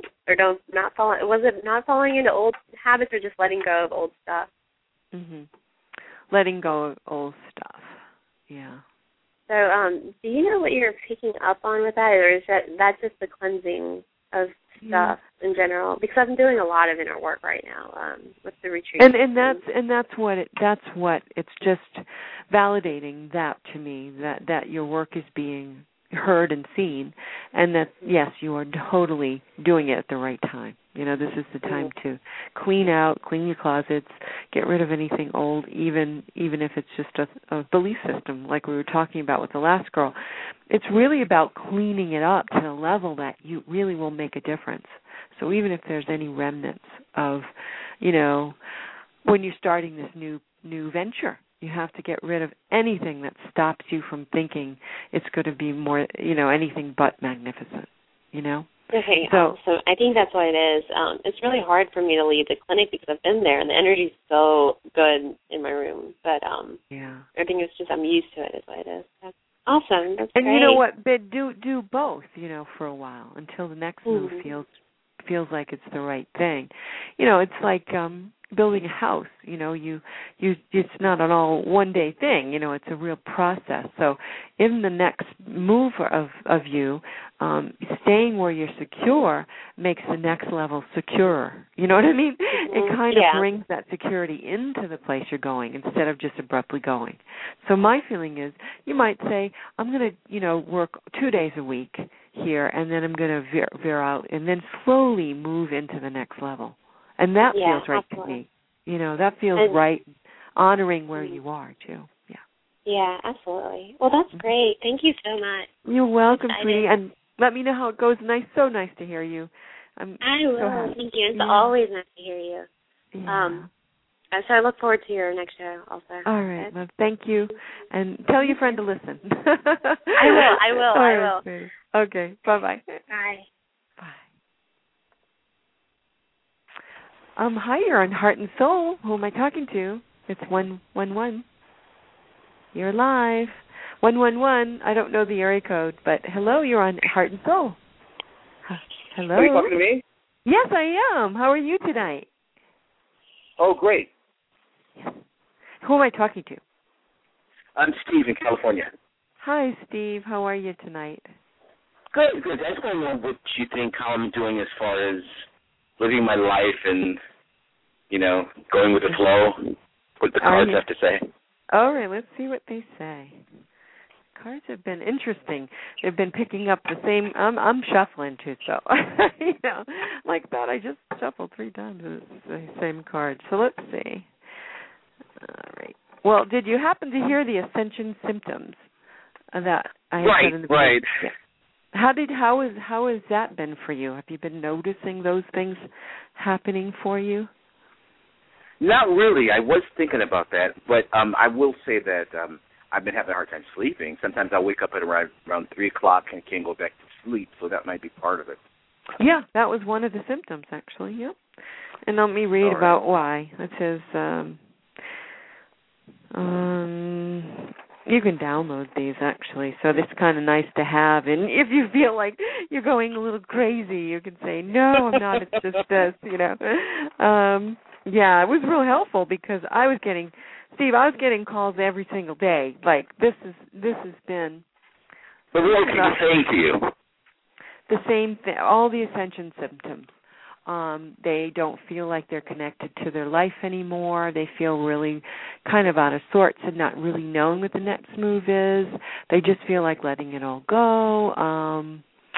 not falling? Was it not falling into old habits or just letting go of old stuff?
Mhm. Letting go of old stuff. Yeah.
So, do you know what you're picking up on with that, or is that just the cleansing of stuff in general? Because I'm doing a lot of inner work right now with the retreat.
And that's what it's just validating that to me that your work is being heard and seen, and that yes, you are totally doing it at the right time. You know, this is the time to clean your closets, get rid of anything old, even if it's just a belief system like we were talking about with the last girl. It's really about cleaning it up to the level that you really will make a difference. So even if there's any remnants of, you know, when you're starting this new venture, you have to get rid of anything that stops you from thinking it's going to be more, you know, anything but magnificent, you know?
Okay, so I think that's what it is. It's really hard for me to leave the clinic because I've been there and the energy's so good in my room. But I think it's just I'm used to it is what it is. That's awesome. That's great.
And you know what? But do both, you know, for a while until the next move feels like it's the right thing. You know, it's like building a house. It's not an all one day thing. It's a real process. So in the next move of you, staying where you're secure makes the next level securer. You know what I mean? It kind of brings that security into the place you're going instead of just abruptly going. So my feeling is you might say, I'm going to, work 2 days a week here, and then I'm going to veer out and then slowly move into the next level. And that feels right to me. That feels right, honoring where you are, too. Yeah.
Yeah, absolutely. Well, that's great. Thank you so much.
You're welcome, sweetie. And let me know how it goes. So nice to hear you.
I will. Thank you. It's always nice to hear you.
Yeah.
So I look forward to your next show also.
All right, love. Thank you. And tell your friend to listen.
I will.
Right, okay. Bye-bye.
Bye.
Bye. Hi, you're on Heart and Soul. Who am I talking to? It's 111. You're live. 111. I don't know the area code, but hello, you're on Heart and Soul. Hello.
Are you talking to me?
Yes, I am. How are you tonight?
Oh, great.
Yes. Who am I talking to?
I'm Steve in California.
Hi, Steve. How are you tonight?
Good. I just want to know what you think, how I'm doing as far as living my life and, going with the flow, what the cards have to say.
All right, let's see what they say. Cards have been interesting. They've been picking up the same. I'm shuffling too, so like that. I just shuffled 3 times the same card. So let's see. All right. Well, did you happen to hear the ascension symptoms that I had said in the beginning?
Right.
Yeah. How has that been for you? Have you been noticing those things happening for you?
Not really. I was thinking about that, but I will say that I've been having a hard time sleeping. Sometimes I'll wake up at around 3 o'clock and can't go back to sleep, so that might be part of it.
Yeah, that was one of the symptoms, actually, yeah. And let me read about why. It says, you can download these, actually, so it's kind of nice to have. And if you feel like you're going a little crazy, you can say, no, I'm not, it's just this, Yeah, it was real helpful because I was getting calls every single day. Like this has been.
But what are people saying to you?
The same thing. All the ascension symptoms. They don't feel like they're connected to their life anymore. They feel really kind of out of sorts and not really knowing what the next move is. They just feel like letting it all go.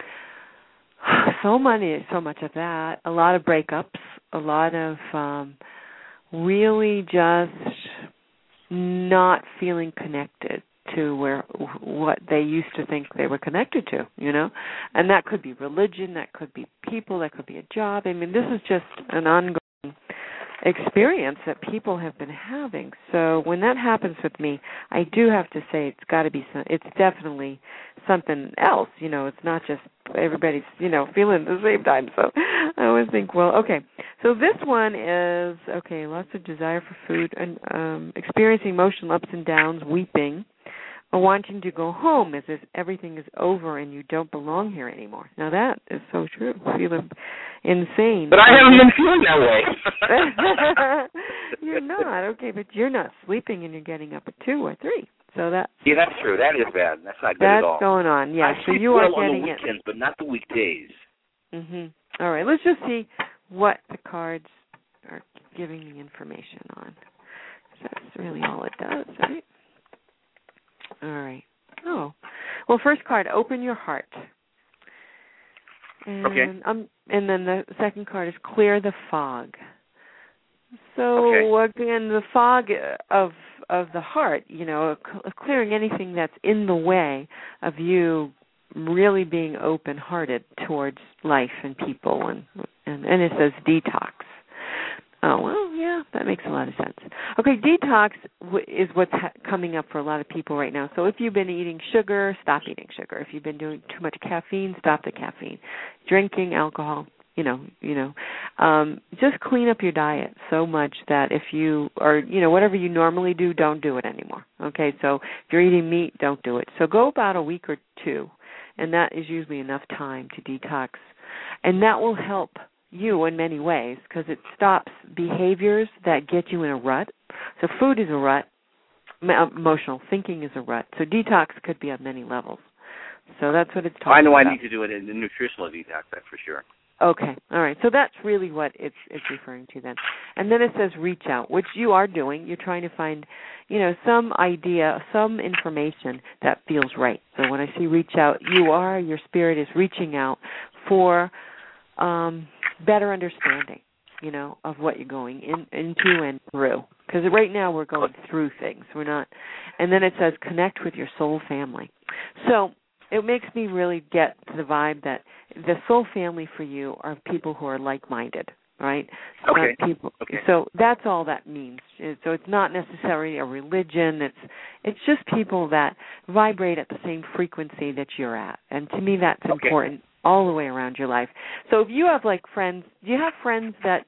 So much of that. A lot of breakups. A lot of really just not feeling connected to what they used to think they were connected to, and that could be religion, that could be people, that could be a job. I mean, this is just an ongoing experience that people have been having. So when that happens with me, I do have to say it's definitely something else. It's not just everybody's feeling the same time. So I always think, well, okay. So this one is lots of desire for food and experiencing emotional ups and downs, weeping, or wanting to go home as if everything is over and you don't belong here anymore. Now that is so true. Feeling insane.
But I haven't been feeling that way.
You're not, okay, but you're not sleeping and you're getting up at 2 or 3. So that's
true. That is bad. That's not good at all.
That's going on, yeah.
I
so you are
well
getting
on the weekends, but not the weekdays.
Mhm. All right, let's just see what the cards are giving the information on. That's really all it does, right? All right. Oh, well, first card, open your heart. And, and then the second card is clear the fog. So again, the fog of the heart, clearing anything that's in the way of you really being open-hearted towards life and people, and it says detox. Oh, well, yeah, that makes a lot of sense. Okay, detox is what's coming up for a lot of people right now. So if you've been eating sugar, stop eating sugar. If you've been doing too much caffeine, stop the caffeine. Drinking alcohol, just clean up your diet so much that if you are, whatever you normally do, don't do it anymore. Okay, so if you're eating meat, don't do it. So go about a week or 2, and that is usually enough time to detox. And that will help you in many ways because it stops behaviors that get you in a rut. So food is a rut. Emotional thinking is a rut. So detox could be on many levels. So that's what it's talking about.
I know I need to do it in the nutritional detox, that's for sure.
Okay, all right. So that's really what it's referring to then. And then it says reach out, which you are doing. You're trying to find, some idea, some information that feels right. So when I see reach out, your spirit is reaching out for better understanding, of what you're going into and through. Because right now we're going through things. We're not. And then it says connect with your soul family. So it makes me really get to the vibe that the soul family for you are people who are like-minded, right?
Okay.
Okay. So that's all that means. So it's not necessarily a religion. It's just people that vibrate at the same frequency that you're at. And to me, that's important all the way around your life. So if you have friends, do you have friends that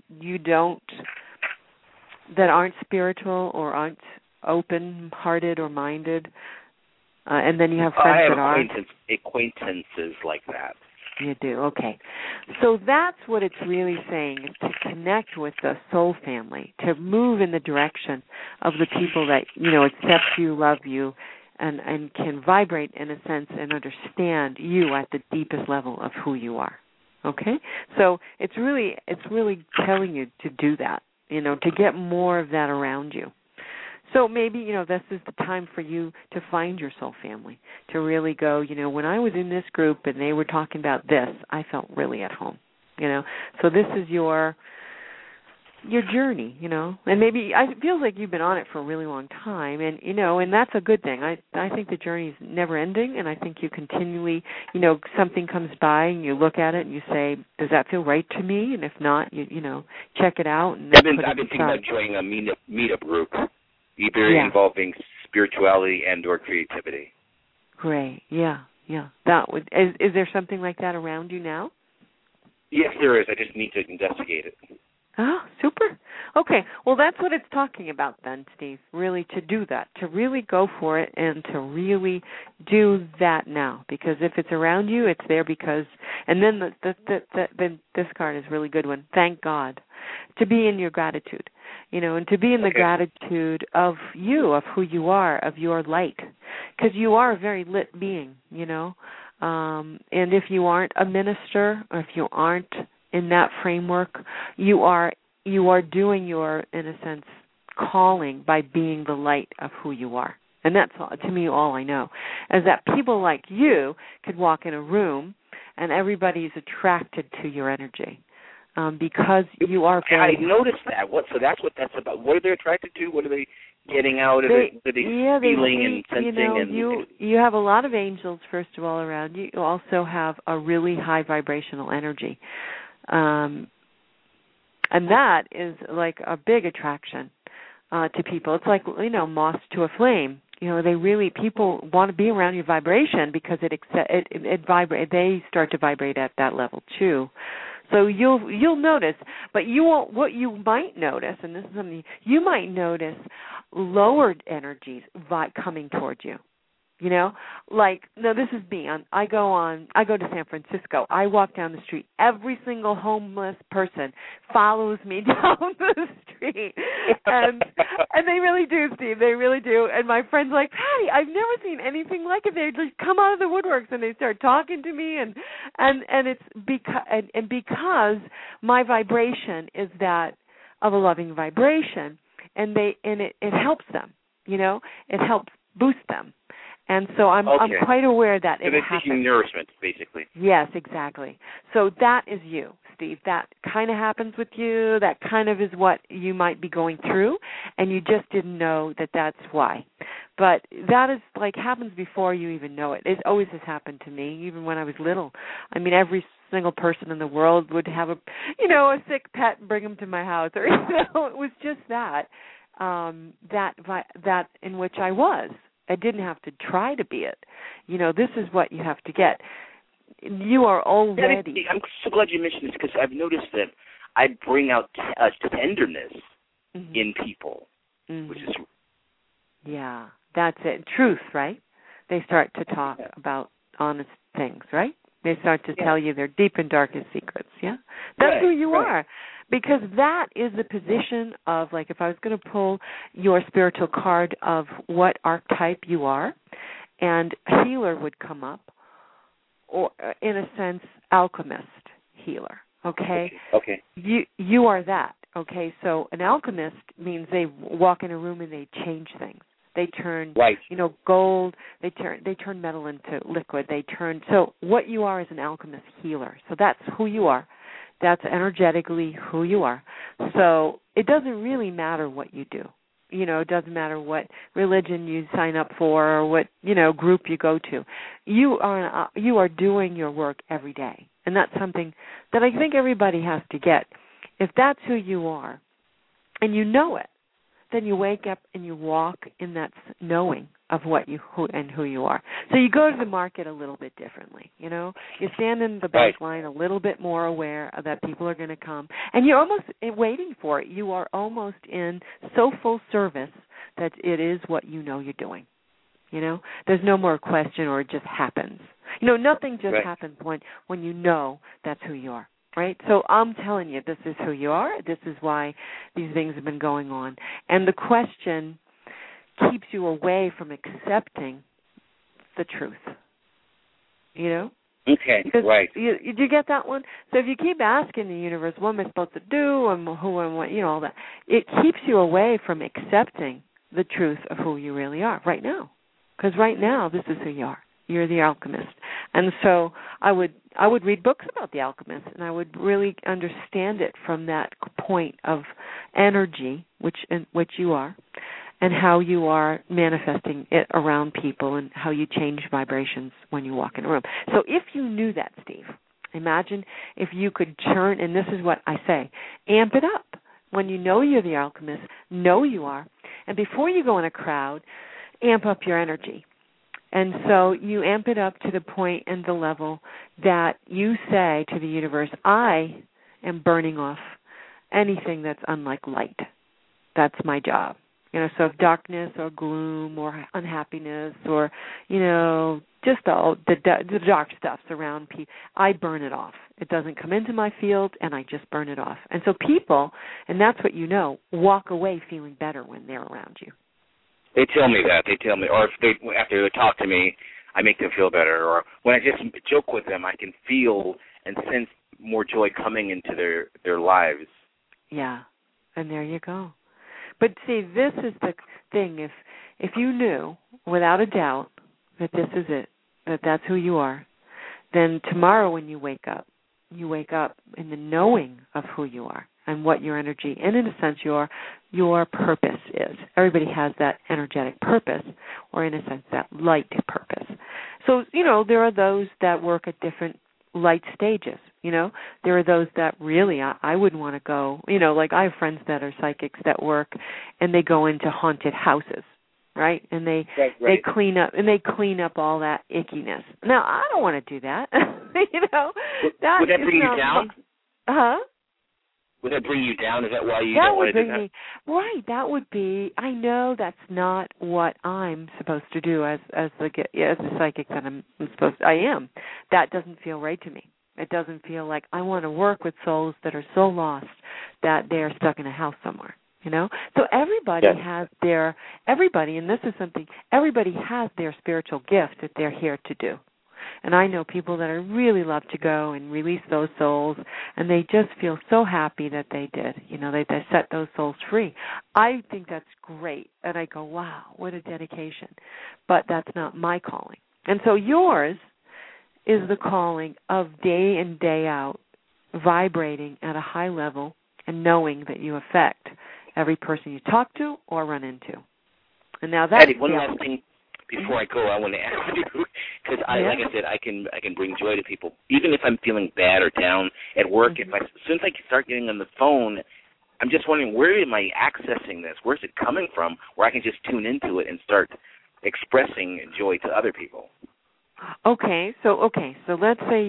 that aren't spiritual or aren't open-hearted or minded? And then you have friends that are?
Acquaintances like that.
You do, okay. So that's what it's really saying, is to connect with the soul family, to move in the direction of the people that, accept you, love you, and can vibrate in a sense and understand you at the deepest level of who you are. Okay? So it's really telling you to do that, to get more of that around you. So maybe, this is the time for you to find your soul family, to really go, when I was in this group and they were talking about this, I felt really at home, So this is your journey, and maybe it feels like you've been on it for a really long time, and, and that's a good thing. I think the journey is never ending, and I think you continually, something comes by and you look at it and you say, does that feel right to me? And if not, you check it out. And
I've been thinking about joining a meetup group. Either involving spirituality and or creativity.
Great, yeah. That would. Is there something like that around you now?
Yes, there is. I just need to investigate it.
Oh, super. Okay, well, that's what it's talking about then, Steve, really to do that, to really go for it and to really do that now. Because if it's around you, it's there because, and then this card is a really good one, thank God, to be in your gratitude, and to be in the gratitude of you, of who you are, of your light. Because you are a very lit being, and if you aren't a minister or if you aren't in that framework, you are doing your, in a sense, calling by being the light of who you are. And that's, to me, all I know, is that people like you could walk in a room and everybody's attracted to your energy because you are very...
I noticed that. So that's what that's about. What are they attracted to? What are they getting out of it? What are they feeling and sensing?
You have a lot of angels, first of all, around you. You also have a really high vibrational energy. And that is like a big attraction to people. It's like, moths to a flame. People want to be around your vibration because it vibrate. They start to vibrate at that level too. So you'll notice, but you won't. What you might notice, and this is something you might notice, lowered energies coming towards you. This is me. I go to San Francisco. I walk down the street. Every single homeless person follows me down the street. And they really do, Steve. They really do. And my friend's like, Patty, I've never seen anything like it. They just come out of the woodworks and they start talking to me and it's because my vibration is that of a loving vibration and it helps them. It helps boost them. And so I'm quite aware that it happens.
Seeking nourishment, basically.
Yes, exactly. So that is you, Steve. That kind of happens with you. That kind of is what you might be going through, and you just didn't know that that's why. But that is happens before you even know it. It always has happened to me, even when I was little. I mean, every single person in the world would have a sick pet and bring him to my house, or it was just that in which I was. I didn't have to try to be it. This is what you have to get. You are already...
I'm so glad you mentioned this because I've noticed that I bring out tenderness in people, which is...
Yeah, that's it. Truth, right? They start to talk about honest things, right? They start to tell you their deep and darkest secrets. Yeah, that's who you
right.
are. Because that is the position of, like, if I was going to pull your spiritual card of what archetype you are, and healer would come up, or in a sense, alchemist, healer. Okay. You are that. Okay. So an alchemist means they walk in a room and they change things. They turn, gold. They turn metal into liquid. So what you are is an alchemist healer. So that's who you are. That's energetically who you are. So it doesn't really matter what you do. It doesn't matter what religion you sign up for or what, group you go to. You are doing your work every day. And that's something that I think everybody has to get. If that's who you are and you know it, then you wake up and you walk in that knowing of who you are. So you go to the market a little bit differently, You stand in the back line a little bit more aware that people are going to come. And you're almost waiting for it. You are almost in so full service that it is what you're doing. There's no more question or it just happens. Nothing just happens when you know that's who you are. Right? So I'm telling you, this is who you are. This is why these things have been going on. And the question keeps you away from accepting the truth.
Okay,
because
right.
Do you get that one? So if you keep asking the universe, what am I supposed to do and who and what, all that, it keeps you away from accepting the truth of who you really are right now. Because right now, this is who you are. You're the alchemist. And so I would read books about the alchemist, and I would really understand it from that point of energy, which you are, and how you are manifesting it around people and how you change vibrations when you walk in a room. So if you knew that, Steve, imagine if you could turn, and this is what I say, amp it up. When you know you're the alchemist, know you are, and before you go in a crowd, amp up your energy. And so you amp it up to the point and the level that you say to the universe, I am burning off anything that's unlike light. That's my job. So if darkness or gloom or unhappiness or, just all the dark stuff around people, I burn it off. It doesn't come into my field, and I just burn it off. And so people, and that's what walk away feeling better when they're around you.
They tell me that. Or if after they talk to me, I make them feel better. Or when I just joke with them, I can feel and sense more joy coming into their lives.
Yeah, and there you go. But see, this is the thing. If you knew without a doubt that this is it, that that's who you are, then tomorrow when you wake up in the knowing of who you are and what your energy, and in a sense your purpose is. Everybody has that energetic purpose, or in a sense that light purpose. So, there are those that work at different light stages. There are those that really I wouldn't want to go. Like I have friends that are psychics that work and they go into haunted houses, right? And they clean up all that ickiness. Now I don't want to do that. That
would that bring you down? Would that bring you down? Is that why you don't want to do that?
Right, that would be. I know that's not what I'm supposed to do as a psychic that I am. That doesn't feel right to me. It doesn't feel like I want to work with souls that are so lost that they are stuck in a house somewhere. So everybody has and this is something, everybody has their spiritual gift that they're here to do. And I know people that really love to go and release those souls, and they just feel so happy that they did. They set those souls free. I think that's great. And I go, wow, what a dedication. But that's not my calling. And so yours is the calling of day in, day out, vibrating at a high level and knowing that you affect every person you talk to or run into. And now that's
Eddie, one last thing before I go, I want to ask you, because like I said, I can bring joy to people, even if I'm feeling bad or down at work. Mm-hmm. As soon as I start getting on the phone, I'm just wondering, where am I accessing this? Where's it coming from? Where I can just tune into it and start expressing joy to other people.
Okay, so let's say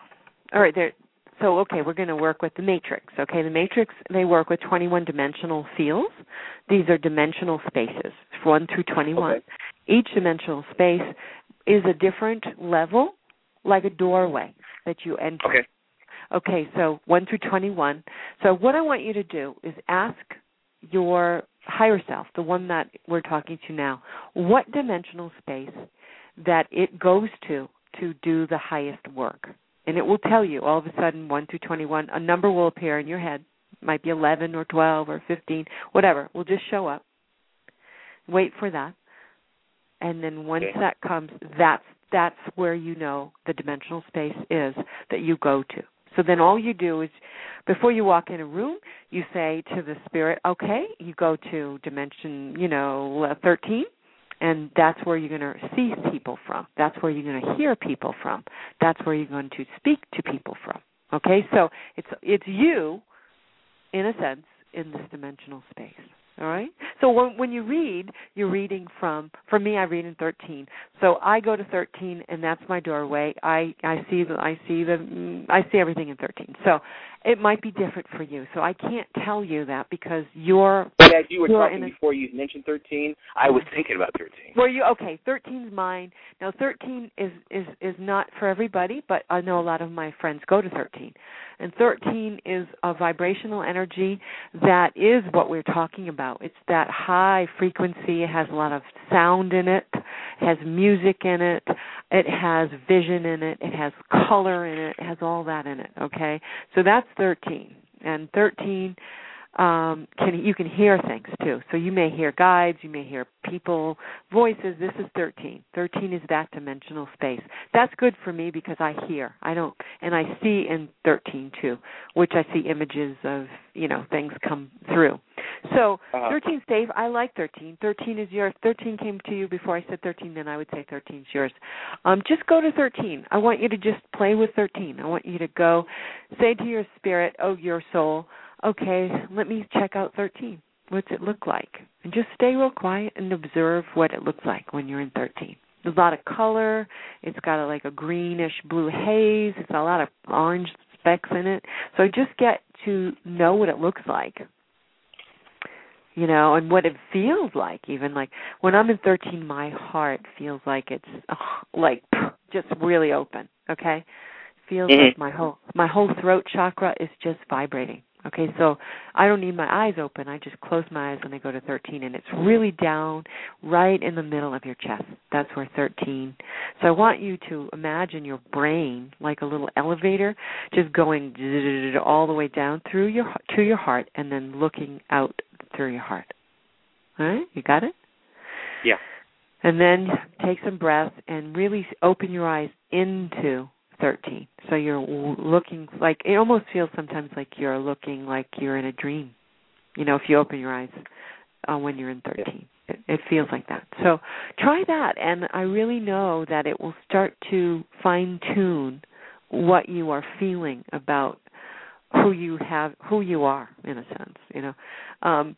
we're going to work with the Matrix. Okay, the Matrix, they work with 21-dimensional fields. These are dimensional spaces, 1 through 21. Okay. Each dimensional space is a different level, like a doorway that you enter.
Okay.
Okay, so 1 through 21. So what I want you to do is ask your higher self, the one that we're talking to now, what dimensional space that it goes to do the highest work. And it will tell you all of a sudden 1 through 21, a number will appear in your head. It might be 11 or 12 or 15, whatever. Will just show up. Wait for that. And then once that comes, that's where you know the dimensional space is that you go to. So then all you do is, before you walk in a room, you say to the spirit, okay, you go to dimension, 13, and that's where you're going to see people from. That's where you're going to hear people from. That's where you're going to speak to people from. Okay, so it's you, in a sense, in this dimensional space. All right? So when you read, you're reading for me, I read in 13. So I go to 13, and that's my doorway. I see everything in 13. So it might be different for you. So I can't tell you that because you're...
Yeah, you were talking before you mentioned 13. I was thinking about 13.
Were you? Okay, 13's mine. Now, 13 is not for everybody, but I know a lot of my friends go to 13. And 13 is a vibrational energy that is what we're talking about. It's that high frequency. It has a lot of sound in it. It has music in it. It has vision in it. It has color in it. It has all that in it, okay? So that's 13. And 13, you can hear things, too. So you may hear guides. You may hear people, voices. This is 13. 13 is that dimensional space. That's good for me because I hear. And I see in 13, too, which I see images of, things come through. So 13's safe. I like 13. 13 is yours. 13 came to you before I said 13, then I would say 13's yours. Just go to 13. I want you to just play with 13. I want you to go say to your spirit, your soul, okay, let me check out 13. What's it look like? And just stay real quiet and observe what it looks like when you're in 13. There's a lot of color. It's got a greenish blue haze. It's a lot of orange specks in it. So just get to know what it looks like, and what it feels like. Even like when I'm in 13, my heart feels like it's just really open, okay? Feels like my whole throat chakra is just vibrating. Okay, so I don't need my eyes open. I just close my eyes when I go to 13, and it's really down right in the middle of your chest. That's where 13. So I want you to imagine your brain like a little elevator, just going all the way down to your heart, and then looking out through your heart. All right, you got it?
Yeah.
And then take some breath and really open your eyes into 13. So you're looking like, it almost feels sometimes like you're looking like you're in a dream, if you open your eyes when you're in 13. It feels like that. So try that, and I really know that it will start to fine-tune what you are feeling about who you are, in a sense,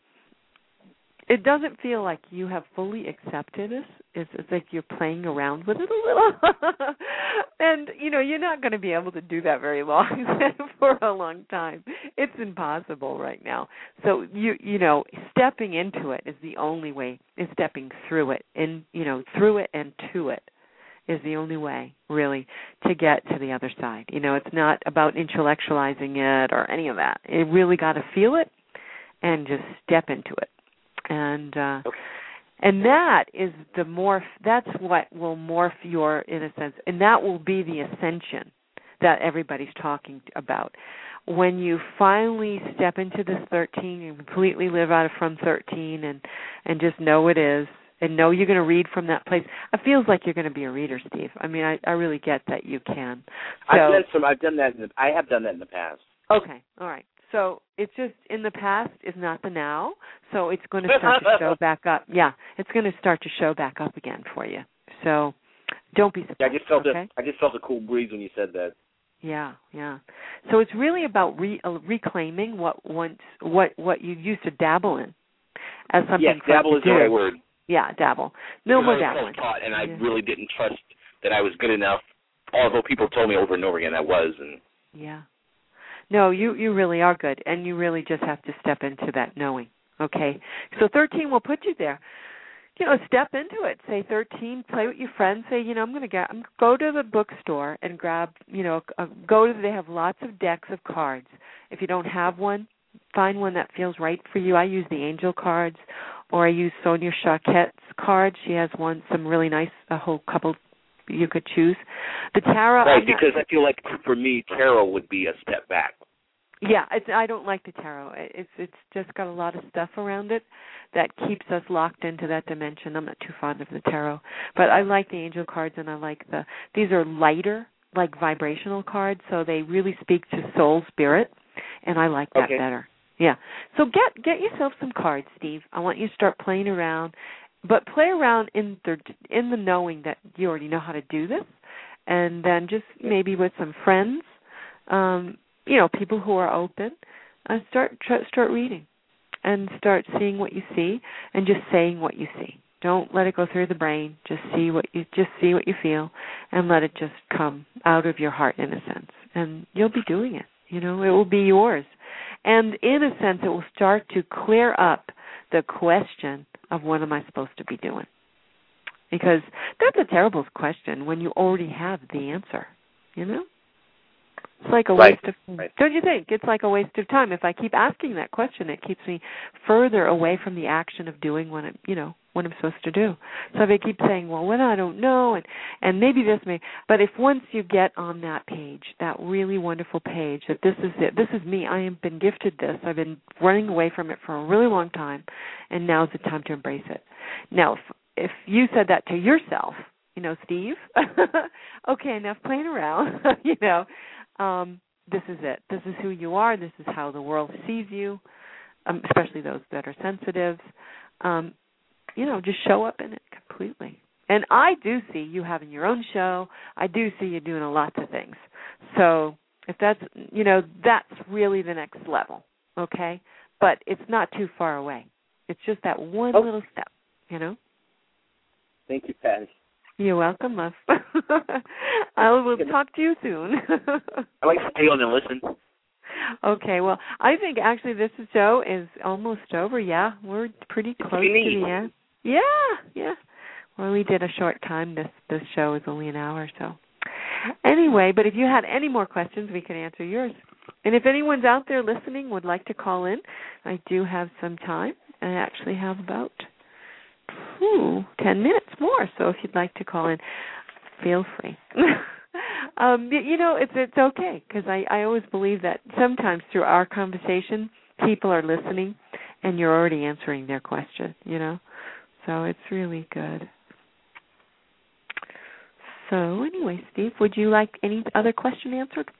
It doesn't feel like you have fully accepted this. It's like you're playing around with it a little. And, you're not going to be able to do that very long for a long time. It's impossible right now. So, stepping into it is the only way, is stepping through it. And, through it and to it is the only way, really, to get to the other side. It's not about intellectualizing it or any of that. You really got to feel it and just step into it. And and that is that's what will morph your, in a sense, and that will be the ascension that everybody's talking about. When you finally step into this 13 and completely live out from 13 and just know it is, and know you're going to read from that place. It feels like you're going to be a reader, Steve. I mean, I really get that you can. So,
I have done that in the past.
Okay, all right. So it's just in the past is not the now, so it's going to start to show back up. Yeah, it's going to start to show back up again for you. So don't be surprised.
Yeah, I just felt a cool breeze when you said that.
Yeah. So it's really about reclaiming what you used to dabble in as something.
Yes, dabble is the right word.
Yeah, dabble. No more dabbling.
I was taught, and I really didn't trust that I was good enough. Although people told me over and over again I was, and
yeah. No, you really are good, and you really just have to step into that knowing, okay? So 13 will put you there. step into it. Say 13, play with your friends. Say, I'm going to go to the bookstore and grab, they have lots of decks of cards. If you don't have one, find one that feels right for you. I use the angel cards, or I use Sonia Choquette's cards. She has some really nice, a whole couple you could choose. The tarot.
Right, because I feel like for me, tarot would be a step back.
Yeah, I don't like the tarot. It's just got a lot of stuff around it that keeps us locked into that dimension. I'm not too fond of the tarot, but I like the angel cards, and I like these are lighter, like vibrational cards, so they really speak to soul, spirit, and I like that better. Yeah. So get yourself some cards, Steve. I want you to start playing around, but play around in the knowing that you already know how to do this, and then just maybe with some friends, people who are open, start reading and start seeing what you see and just saying what you see. Don't let it go through the brain. Just see what you feel and let it just come out of your heart in a sense. And you'll be doing it. It will be yours. And in a sense, it will start to clear up the question of what am I supposed to be doing? Because that's a terrible question when you already have the answer, It's like a waste of time. Right. Don't you think? It's like a waste of time. If I keep asking that question, it keeps me further away from the action of doing what I'm supposed to do. So if I keep saying, well, when I don't know, and maybe this may, but if once you get on that page, that really wonderful page, that this is it, this is me, I have been gifted this, I've been running away from it for a really long time, and now's the time to embrace it. Now, if you said that to yourself, Steve, okay, enough playing around, this is it. This is who you are. This is how the world sees you, especially those that are sensitive. Just show up in it completely. And I do see you having your own show. I do see you doing lots of things. So if that's, that's really the next level, okay? But it's not too far away. It's just that one little step,
Thank you, Patty.
You're welcome, love. I will talk to you soon.
I like to stay on and listen.
Okay, well, I think actually this show is almost over. Yeah, we're pretty close to the end. Yeah. Well, we did a short time. This show is only an hour, so. Anyway, but if you had any more questions, we can answer yours. And if anyone's out there listening would like to call in, I do have some time. I actually have about 10 minutes more, so if you'd like to call in, feel free. It's okay, because I always believe that sometimes through our conversation, people are listening, and you're already answering their question, So it's really good. So anyway, Steve, would you like any other question answered?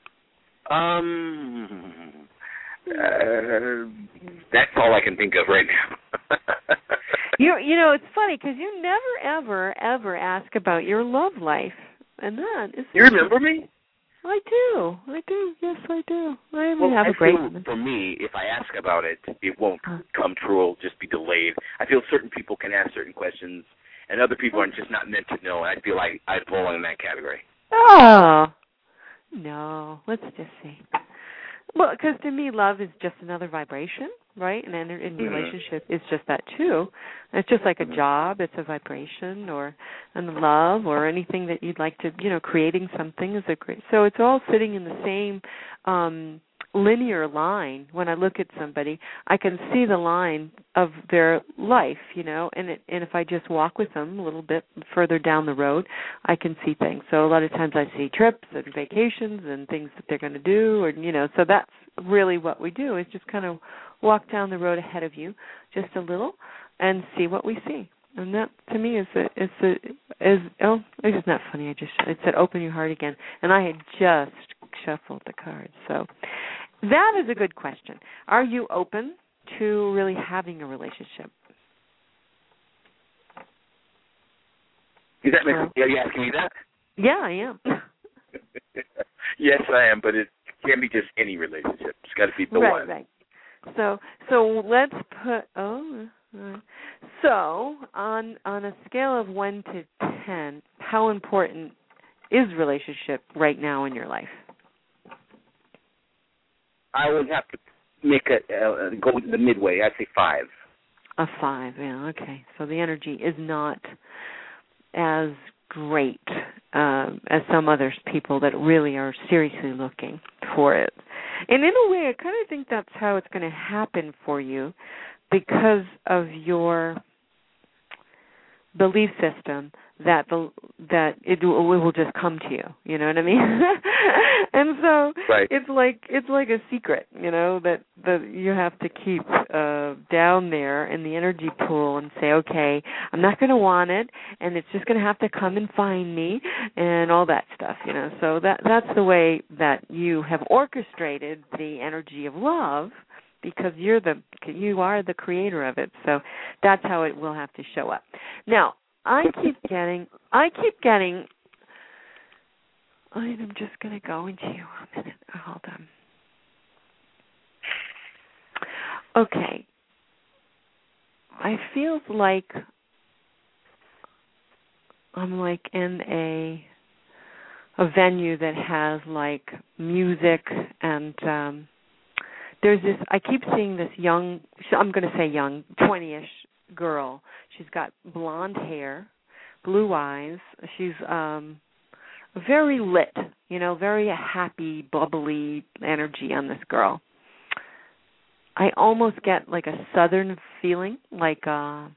That's all I can think of right now.
It's funny because you never, ever ask about your love life, and that is.
You remember me?
I do. Yes, I do. I have a great one.
For me, if I ask about it, it won't come true. It'll just be delayed. I feel certain people can ask certain questions, and other people are just not meant to know. And I feel like I belong in that category.
Oh no! Let's just see. Well, because to me, love is just another vibration, right? And in relationship, it's just that too. It's just like a job; it's a vibration, and love, or anything that you'd like to, creating something is a great. So it's all sitting in the same linear line. When I look at somebody, I can see the line of their life, and if I just walk with them a little bit further down the road, I can see things. So a lot of times I see trips and vacations and things that they're going to do, or so that's really what we do, is just kind of walk down the road ahead of you just a little and see what we see. And that to me is it's not funny. It said open your heart again, and I had just shuffled the cards. So that is a good question. Are you open to really having a relationship?
Are you asking me that?
Yeah, I am.
Yes, I am, but it can't be just any relationship. It's got to be the one.
Right. So let's put So on a scale of 1 to 10, how important is relationship right now in your life?
I would have to make go the midway. I'd say 5.
A 5, yeah, okay. So the energy is not as great as some other people that really are seriously looking for it. And in a way, I kind of think that's how it's going to happen for you because of your belief system that it will just come to you. You know what I mean? And so
right.
it's like a secret, that you have to keep down there in the energy pool and say, okay, I'm not going to want it, and it's just going to have to come and find me, and all that stuff. So that's the way that you have orchestrated the energy of love. Because you are the creator of it, so that's how it will have to show up. Now, I'm just going to go into a minute. Hold on. Okay. I feel like I'm like in a venue that has like music and there's this, I keep seeing this young, I'm going to say young, 20-ish girl. She's got blonde hair, blue eyes. She's very lit, very happy, bubbly energy on this girl. I almost get like a southern feeling, like from,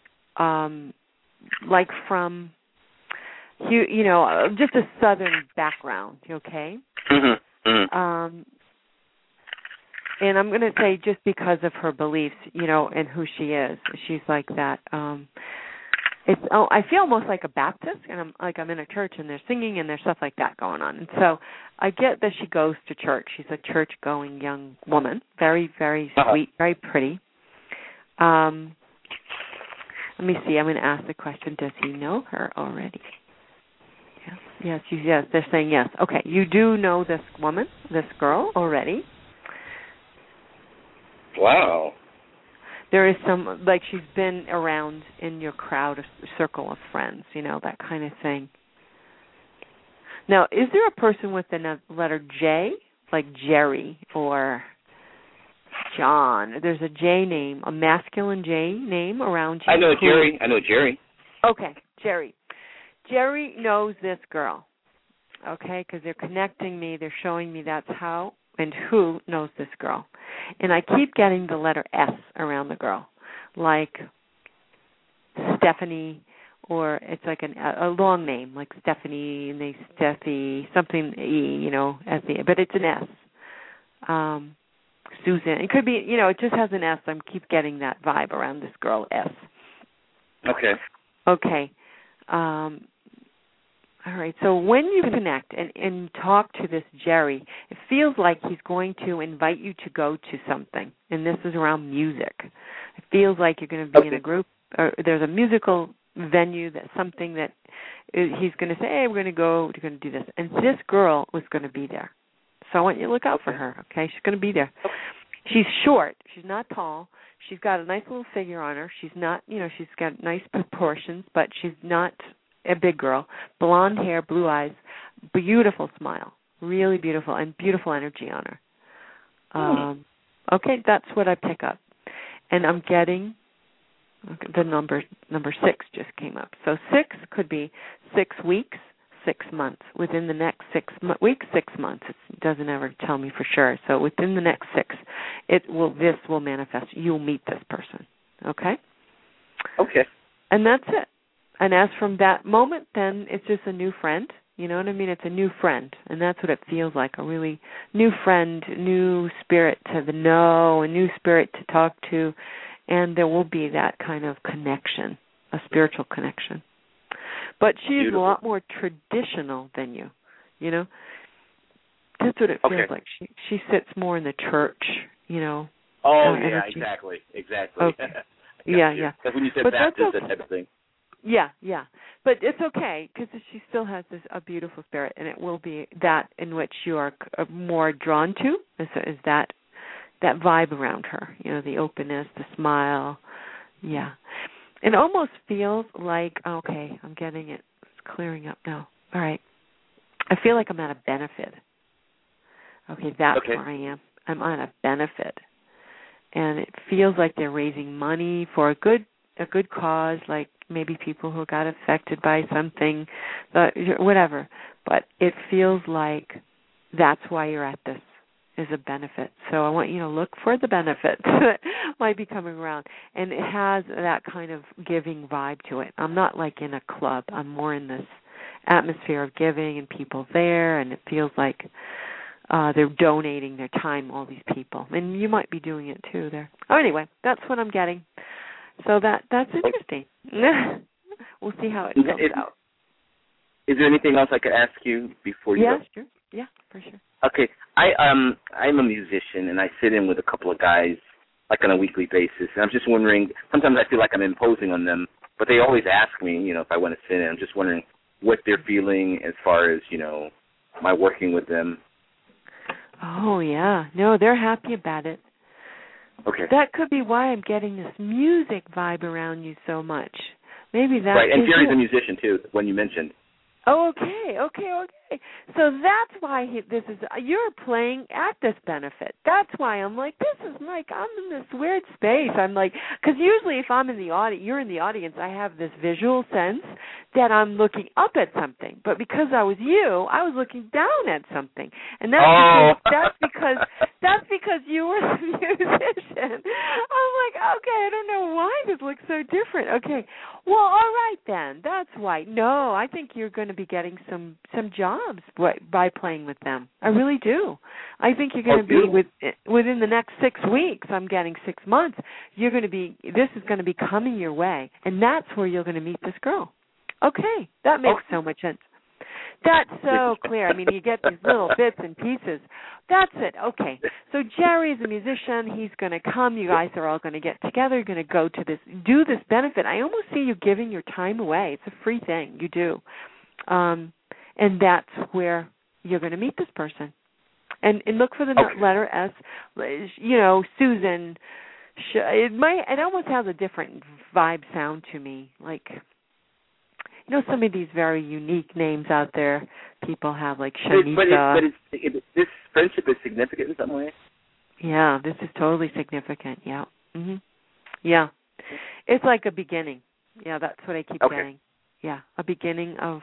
just a southern background, okay?
Mm-hmm. Mm-hmm.
And I'm going to say just because of her beliefs, and who she is, she's like that. I feel almost like a Baptist, and I'm in a church, and there's singing and there's stuff like that going on. And so I get that she goes to church. She's a church-going young woman, very, very sweet, very pretty. Let me see. I'm going to ask the question: does he know her already? Yes. They're saying yes. Okay, you do know this woman, this girl already.
Wow.
There is some, like she's been around in your crowd, a circle of friends, that kind of thing. Now, is there a person with the letter J, like Jerry or John? There's a J name, a masculine J name around you.
I know Jerry.
Okay, Jerry. Jerry knows this girl, okay, because they're connecting me. They're showing me that's how and who knows this girl. And I keep getting the letter S around the girl, like Stephanie, or it's like a long name, like Stephanie, and they Steffi, something E, but it's an S. Susan. It could be, it just has an S. I keep getting that vibe around this girl, S. Okay. All right, so when you connect and talk to this Jerry, it feels like he's going to invite you to go to something, and this is around music. It feels like you're going to be in a group, or there's a musical venue, that's something that he's going to say, hey, we're going to do this. And this girl was going to be there. So I want you to look out for her, okay? She's going to be there. She's short. She's not tall. She's got a nice little figure on her. She's not, she's got nice proportions, but she's not a big girl, blonde hair, blue eyes, beautiful smile, really beautiful, and beautiful energy on her. Okay, that's what I pick up. And I'm getting the number 6 just came up. So 6 could be 6 weeks, 6 months. Within the next 6 weeks, 6 months. It doesn't ever tell me for sure. So within the next 6, this will manifest. You'll meet this person. Okay?
Okay.
And that's it. And as from that moment, then it's just a new friend. You know what I mean? It's a new friend, and that's what it feels like, a really new friend, new spirit to know, a new spirit to talk to, and there will be that kind of connection, a spiritual connection. But she's a lot more traditional than you, That's what it feels like. She sits more in the church,
Oh, yeah, energy. Exactly.
Okay. Yeah.
That's when you said Baptist, that type of thing.
Yeah. But it's okay because she still has a beautiful spirit, and it will be that in which you are more drawn to is that vibe around her, the openness, the smile. Yeah. It almost feels like, okay, I'm getting it. It's clearing up now. All right. I feel like I'm at a benefit. Okay, that's where I am. I'm on a benefit. and it feels like they're raising money for a good cause, like maybe people who got affected by something, whatever. But it feels like that's why you're at this, is a benefit. So I want you to look for the benefits that might be coming around. And it has that kind of giving vibe to it. I'm not like in a club. I'm more in this atmosphere of giving and people there, and it feels like they're donating their time, all these people. And you might be doing it too there. Oh, anyway, that's what I'm getting. So that's interesting. We'll see how it comes out.
Is there anything else I could ask you before you go?
Sure. Yeah, for sure.
Okay. I'm a musician, and I sit in with a couple of guys like on a weekly basis. And I'm just wondering, sometimes I feel like I'm imposing on them, but they always ask me, if I want to sit in. I'm just wondering what they're feeling as far as, my working with them.
Oh, yeah. No, they're happy about it.
Okay.
That could be why I'm getting this music vibe around you so much. Maybe that's
right. And Jerry's a musician too, when you mentioned.
Oh, okay. So that's why you're playing at this benefit. That's why I'm like, this is like, I'm in this weird space. I'm like, because usually if I'm in the audience, you're in the audience, I have this visual sense that I'm looking up at something. But because I was you, I was looking down at something. And that's because you were the musician. I'm like, okay, I don't know why this looks so different. Okay. Well, all right then. That's why. No, I think you're going to be getting some jobs by playing with them. I really do. I think you're going to be within the next 6 weeks. I'm getting 6 months. This is going to be coming your way, and that's where you're going to meet this girl. Okay, that makes so much sense. That's so clear. I mean, you get these little bits and pieces. That's it. Okay. So Jerry's a musician. He's going to come. You guys are all going to get together. You're going to go to do this benefit. I almost see you giving your time away. It's a free thing. You do. And that's where you're going to meet this person. And look for the letter S. Susan. It almost has a different vibe sound to me. Like, some of these very unique names out there people have, like Shanika.
But this friendship is significant in some way?
Yeah, this is totally significant, yeah. Mm-hmm. Yeah. It's like a beginning. Yeah, that's what I keep getting. Yeah, a beginning of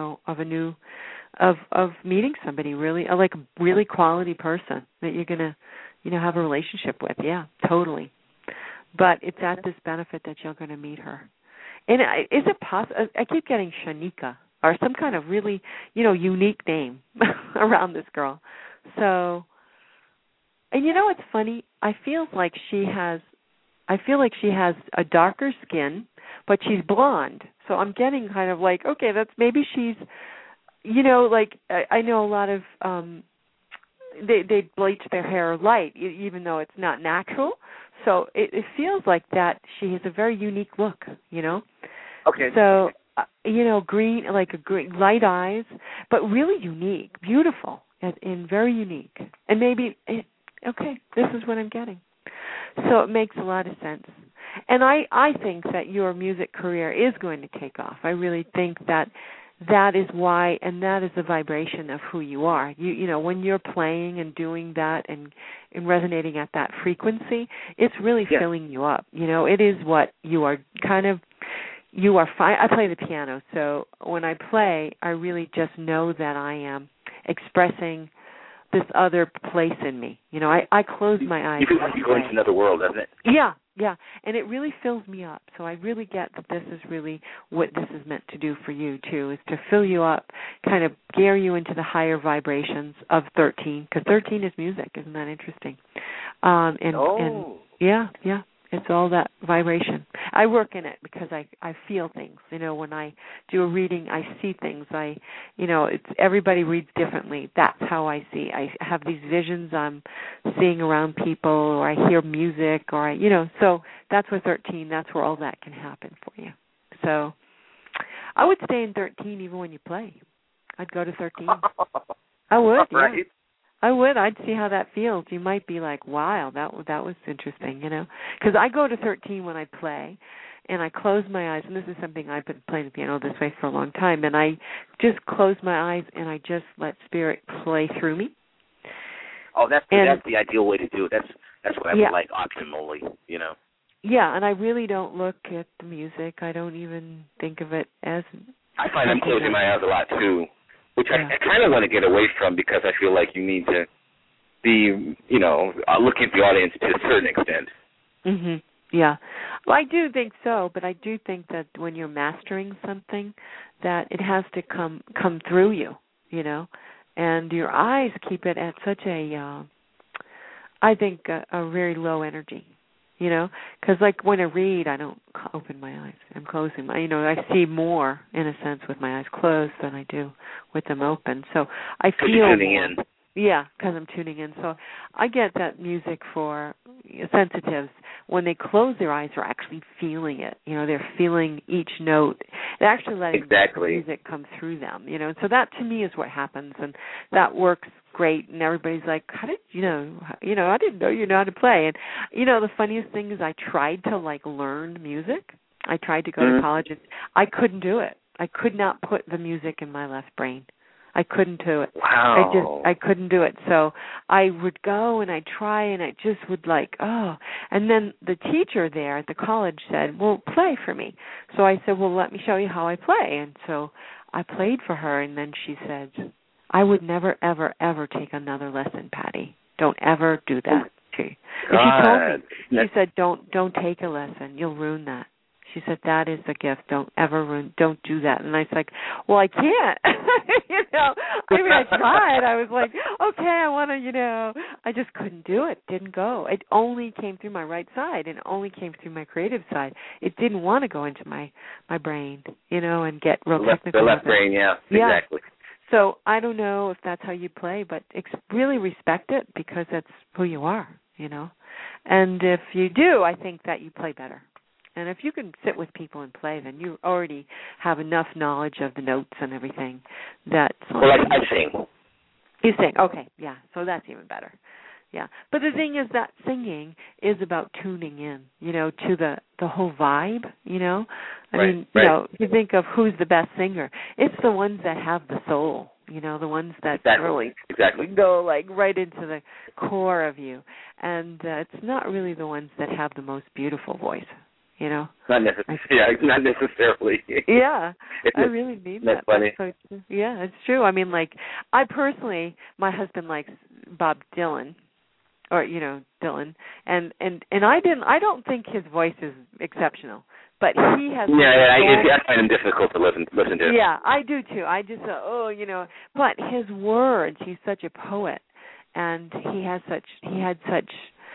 meeting somebody, really, like a really quality person that you're going to, have a relationship with. Yeah, totally. But it's at this benefit that you're going to meet her. And is it possible? I keep getting Shanika or some kind of really, unique name around this girl. So, and it's funny. I feel like she has a darker skin, but she's blonde. So I'm getting kind of like, okay, that's maybe she's, like I know a lot of they bleach their hair light, even though it's not natural. So it feels like that she has a very unique look,
Okay.
So, green, like light eyes, but really unique, beautiful, and very unique. And maybe, this is what I'm getting. So it makes a lot of sense. And I think that your music career is going to take off. I really think that is why, and that is the vibration of who you are. When you're playing and doing that and resonating at that frequency, it's really filling you up. It is what you are kind of, you are fine. I play the piano, so when I play, I really just know that I am expressing this other place in me. I close my eyes.
You feel like you're going to another world, doesn't it?
Yeah, and it really fills me up. So I really get that this is really what this is meant to do for you, too, is to fill you up, kind of gear you into the higher vibrations of 13, because 13 is music. Isn't that interesting? And yeah. It's all that vibration. I work in it because I feel things. When I do a reading, I see things. It's everybody reads differently. That's how I see. I have these visions I'm seeing around people, or I hear music, or so that's where 13, that's where all that can happen for you. So I would stay in 13 even when you play. I'd go to 13. I would,
right.
Yeah. I would. I'd see how that feels. You might be like, wow, that was interesting, Because I go to 13 when I play, and I close my eyes, and this is something I've been playing the piano this way for a long time, and I just close my eyes, and I just let spirit play through me.
Oh, that's the ideal way to do it. That's what I would like optimally, you know.
Yeah, and I really don't look at the music. I don't even think of it as...
I find I'm closing my eyes a lot, too, which I kind of want to get away from because I feel like you need to be, you know, looking at the audience to a certain extent.
Mm-hmm. Yeah. Well, I do think so, but I do think that when you're mastering something, that it has to come through you, you know, and your eyes keep it at such a, I think, a very low energy. You know, because like when I read, I don't open my eyes. I'm closing my, you know, I see more in a sense with my eyes closed than I do with them open. So I feel
you're tuning in.
Yeah, because I'm tuning in. So I get that music for sensitives, when they close their eyes, they're actually feeling it. You know, they're feeling each note. They're actually letting the music come through them. You know, and so that to me is what happens, and that works great. And everybody's like, "How did you know? I didn't know you know how to play." And you know, the funniest thing is, I tried to like learn music. I tried to go to college, and I couldn't do it. I could not put the music in my left brain. I couldn't do it.
Wow.
I couldn't do it. So I would go and I'd try, and I just would like, and then the teacher there at the college said, well, play for me. So I said, well, let me show you how I play. And so I played for her, and then she said, I would never, ever, ever take another lesson, Patty. Don't ever do that. And she told me, she said, don't take a lesson. You'll ruin that. She said, that is a gift. Don't do that. And I was like, well, I can't. I tried. I was like, okay, I want to, I just couldn't do it. Didn't go. It only came through my right side, and it only came through my creative side. It didn't want to go into my brain, and get real technical.
The left brain, yeah, exactly.
So I don't know if that's how you play, but really respect it, because that's who you are, And if you do, I think that you play better. And if you can sit with people and play, then you already have enough knowledge of the notes and everything. Well,
I sing.
You sing, okay, yeah. So that's even better, yeah. But the thing is that singing is about tuning in, to the whole vibe. I mean, if you think of who's the best singer, it's the ones that have the soul. The ones that really go like right into the core of you, and it's not really the ones that have the most beautiful voice.
Not necessarily.
Yeah, I really mean that.
That's funny.
Yeah, it's true. I mean, like, I personally, my husband likes Bob Dylan, or Dylan, and I don't think his voice is exceptional, but he has.
I find him difficult to listen to.
Yeah, I do too. I just but his words, he's such a poet, and he had such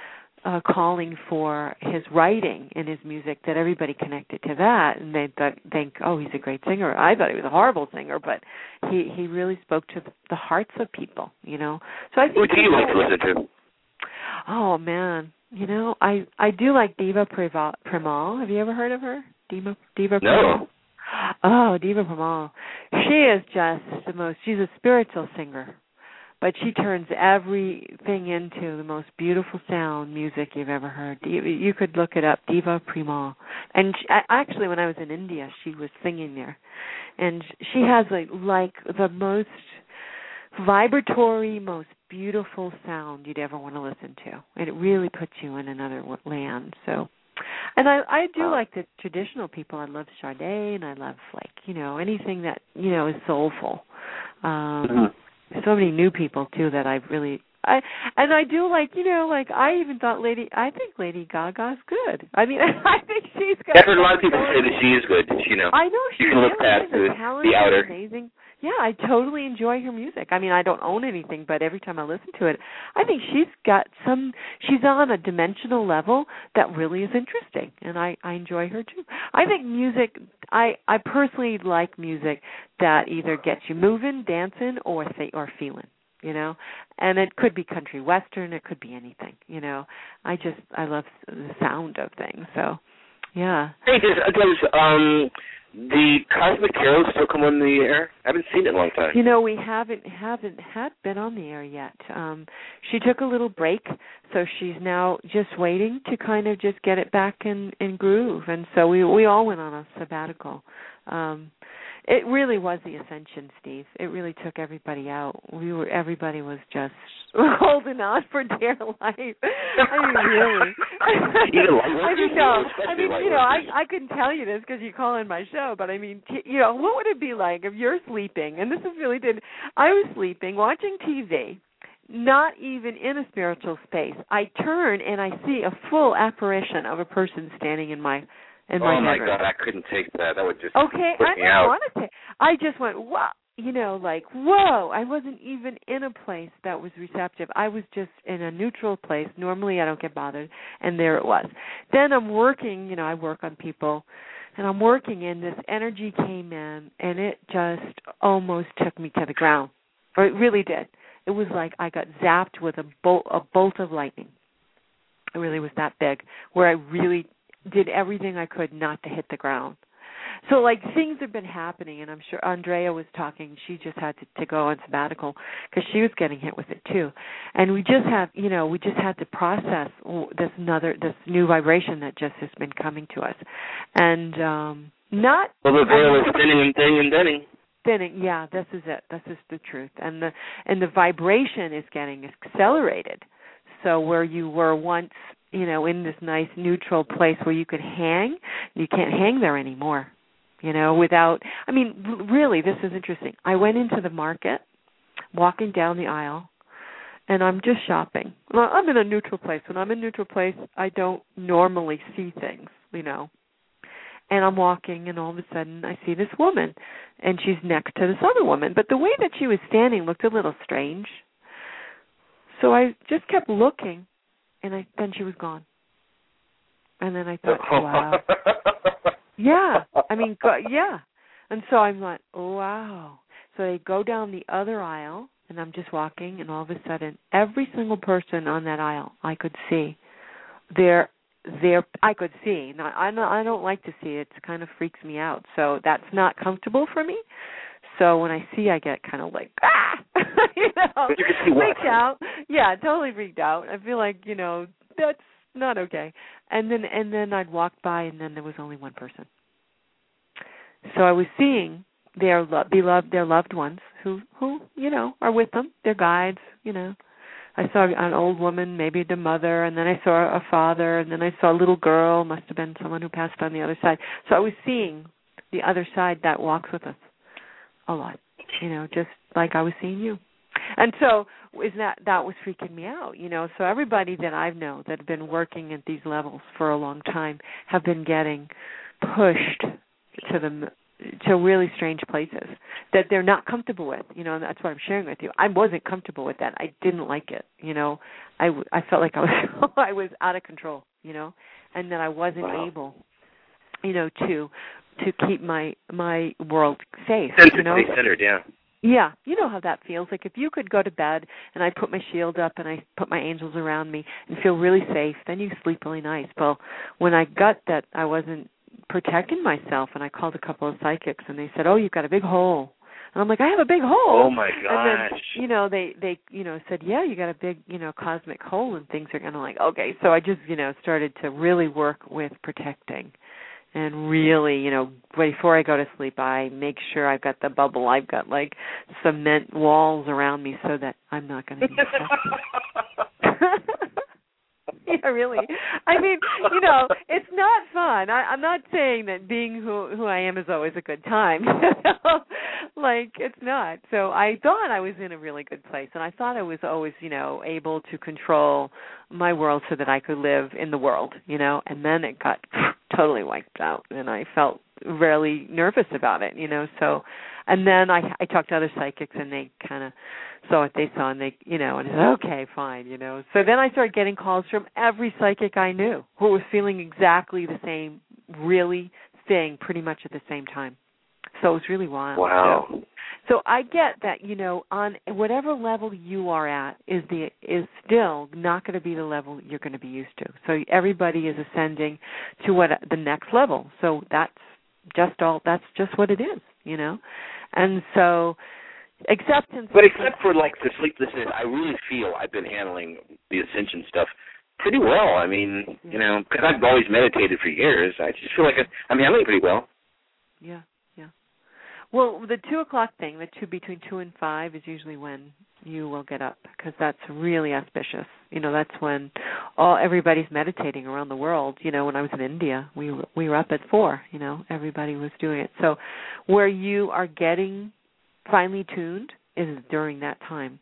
calling for his writing and his music that everybody connected to that, and they think, oh, he's a great singer. I thought he was a horrible singer, but he really spoke to the hearts of people, So I think.
Who do you like to listen to?
Oh man, I do like Deva Premal. Have you ever heard of her? Deva Premal.
No.
Oh, Deva Premal. She is just the most. She's a spiritual singer. But she turns everything into the most beautiful sound music you've ever heard. You could look it up, Deva Premal. And actually, when I was in India, she was singing there. And she has like the most vibratory, most beautiful sound you'd ever want to listen to. And it really puts you in another land. So, and I do like the traditional people. I love Sade, and I love anything that is soulful. So many new people too that I do like I even thought I think Lady Gaga's good. I mean, I think she's got.
I've heard a lot of people say that she is good.
I know she
can look past the outer.
Amazing. Yeah, I totally enjoy her music. I mean, I don't own anything, but every time I listen to it, I think she's on a dimensional level that really is interesting, and I enjoy her too. I think music, I personally like music that either gets you moving, dancing, or feeling, and it could be country western, it could be anything, I love the sound of things, so, yeah.
Hey, does the Cosmic Carol still come on the air? I haven't seen it in a long time.
We haven't been on the air yet. She took a little break, so she's now just waiting to kind of just get it back in groove. And so we all went on a sabbatical. It really was the ascension, Steve. It really took everybody out. Everybody was just holding on for dear life. I mean, really. I couldn't tell you this because you call in my show, but I mean, what would it be like if you're sleeping? And this is really I was sleeping, watching TV, not even in a spiritual space. I turn and I see a full apparition of a person standing in my
oh my God, I couldn't take that. That would just
put
me out.
I just went, wow, whoa. I wasn't even in a place that was receptive. I was just in a neutral place. Normally I don't get bothered, and there it was. Then I'm working, I work on people, and I'm working, and this energy came in, and it just almost took me to the ground. Or it really did. It was like I got zapped with a bolt of lightning. It really was that big, where I really did everything I could not to hit the ground. So, things have been happening, and I'm sure Andrea was talking. She just had to go on sabbatical because she was getting hit with it too. And we just have, we just had to process this new vibration that just has been coming to us, and not.
Well, the veil is thinning and thinning and thinning.
Thinning, yeah, this is it. This is the truth, and the vibration is getting accelerated. So where you were once, in this nice neutral place where you could hang, you can't hang there anymore, really, this is interesting. I went into the market, walking down the aisle, and I'm just shopping. Well, I'm in a neutral place. When I'm in a neutral place, I don't normally see things, And I'm walking, and all of a sudden I see this woman, and she's next to this other woman. But the way that she was standing looked a little strange. So I just kept looking, and then she was gone. And then I thought, wow. Yeah. Yeah. And so I'm like, wow. So I go down the other aisle, and I'm just walking, and all of a sudden, every single person on that aisle I could see, I could see. Now, I don't like to see it. It kind of freaks me out. So that's not comfortable for me. So when I see, I get kind of like, freaked out. Yeah, totally freaked out. I feel like, that's not okay. And then I'd walk by, and then there was only one person. So I was seeing their loved ones who are with them, their guides, I saw an old woman, maybe the mother, and then I saw a father, and then I saw a little girl, must have been someone who passed on the other side. So I was seeing the other side that walks with us a lot, just like I was seeing you. And so that was freaking me out, So everybody that I've known that have been working at these levels for a long time have been getting pushed to really strange places that they're not comfortable with, and that's what I'm sharing with you. I wasn't comfortable with that. I didn't like it, I felt like I was out of control, and that I wasn't able, to keep my world safe.
Centered, yeah.
Yeah, you know how that feels. Like if you could go to bed and I put my shield up and I put my angels around me and feel really safe, then you sleep really nice. Well, when I got that I wasn't protecting myself, and I called a couple of psychics, and they said, "Oh, you've got a big hole." And I'm like, "I have a big hole."
Oh my gosh!
And then, they said, "Yeah, you got a big, cosmic hole," and things are kind of like, okay. So I just, started to really work with protecting, and really, before I go to sleep, I make sure I've got the bubble. I've got like cement walls around me so that I'm not going to be affected. Yeah, really. I mean, it's not fun. I'm not saying that being who I am is always a good time. It's not. So I thought I was in a really good place, and I thought I was always, able to control my world so that I could live in the world, and then it got totally wiped out, and I felt really nervous about it, So, and then I talked to other psychics, and they kind of saw what they saw, and they, and I said, okay, fine, So then I started getting calls from every psychic I knew who was feeling exactly the same, really thing pretty much at the same time. So it was really wild.
Wow.
So I get that, on whatever level you are at is still not going to be the level you're going to be used to. So everybody is ascending to the next level. So that's just what it is, And so acceptance.
But except for the sleeplessness, I really feel I've been handling the ascension stuff pretty well. I mean, because I've always meditated for years. I just feel like I'm handling it pretty well.
Yeah. Well, the 2 o'clock thing, between 2 and 5 is usually when you will get up, because that's really auspicious. That's when everybody's meditating around the world. When I was in India, we were up at 4. Everybody was doing it. So where you are getting finely tuned is during that time.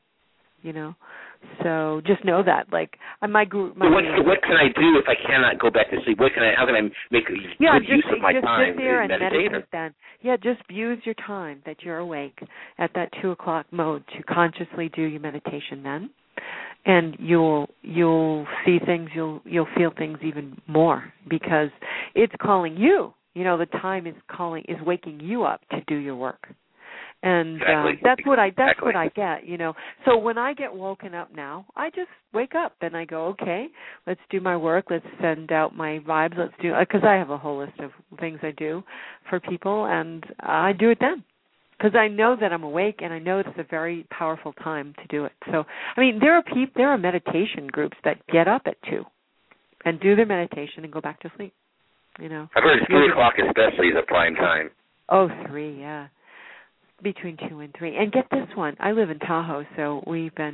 So just know that. Like my group.
What can I do if I cannot go back to sleep? How can I make good use of my time?
Just sit there and meditate then. Yeah, just use your time that you're awake at that 2 o'clock mode to consciously do your meditation then, and you'll see things. You'll feel things even more because it's calling you. The time is waking you up to do your work. And
exactly.
That's what I get, So when I get woken up now, I just wake up and I go, okay, let's do my work. Let's send out my vibes. Let's do, because I have a whole list of things I do for people, and I do it then. Because I know that I'm awake, and I know it's a very powerful time to do it. So, there are meditation groups that get up at 2 and do their meditation and go back to sleep.
I've heard 3 o'clock especially is a prime time.
Oh, 3, yeah. Between 2 and 3. And get this one. I live in Tahoe, so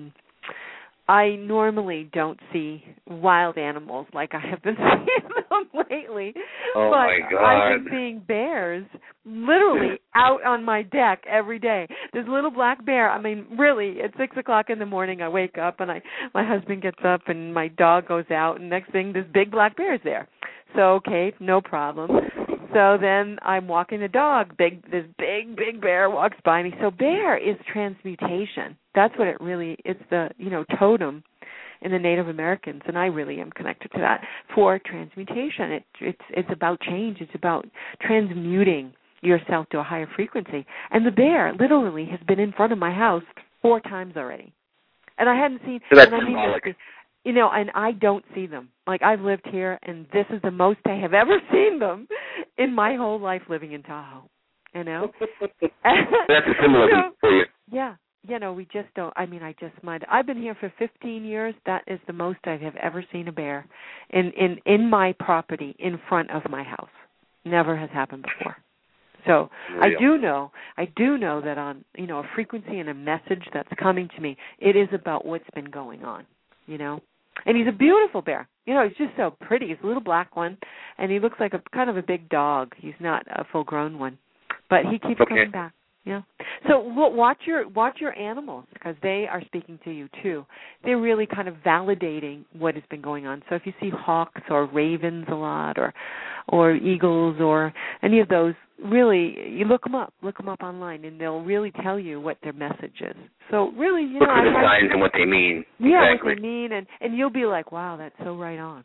I normally don't see wild animals like I have been seeing them lately.
Oh,
but
my God.
I've been seeing bears literally out on my deck every day. This little black bear, really, at 6 o'clock in the morning, I wake up and my husband gets up and my dog goes out, and next thing, this big black bear is there. So, okay, no problem. So then I'm walking the dog. This big bear walks by me. So bear is transmutation. That's what it really. It's the totem in the Native Americans, and I really am connected to that for transmutation. It's about change. It's about transmuting yourself to a higher frequency. And the bear literally has been in front of my house 4 times already, and I hadn't seen.
So that's symbolic.
And I don't see them. Like, I've lived here, and this is the most I have ever seen them in my whole life living in Tahoe,
That's a similar for you.
Yeah. We just don't, I just mind. I've been here for 15 years. That is the most I have ever seen a bear in my property in front of my house. Never has happened before. So I do know that on, a frequency and a message that's coming to me, it is about what's been going on, And he's a beautiful bear. He's just so pretty. He's a little black one, and he looks like a kind of a big dog. He's not a full-grown one, but he keeps coming back. Yeah. So watch your animals, because they are speaking to you too. They're really kind of validating what has been going on. So if you see hawks or ravens a lot, or eagles or any of those, really, you look them up online, and they'll really tell you what their message is. So really,
look for the signs and what they mean.
Yeah,
exactly.
What they mean, and you'll be like, wow, that's so right on.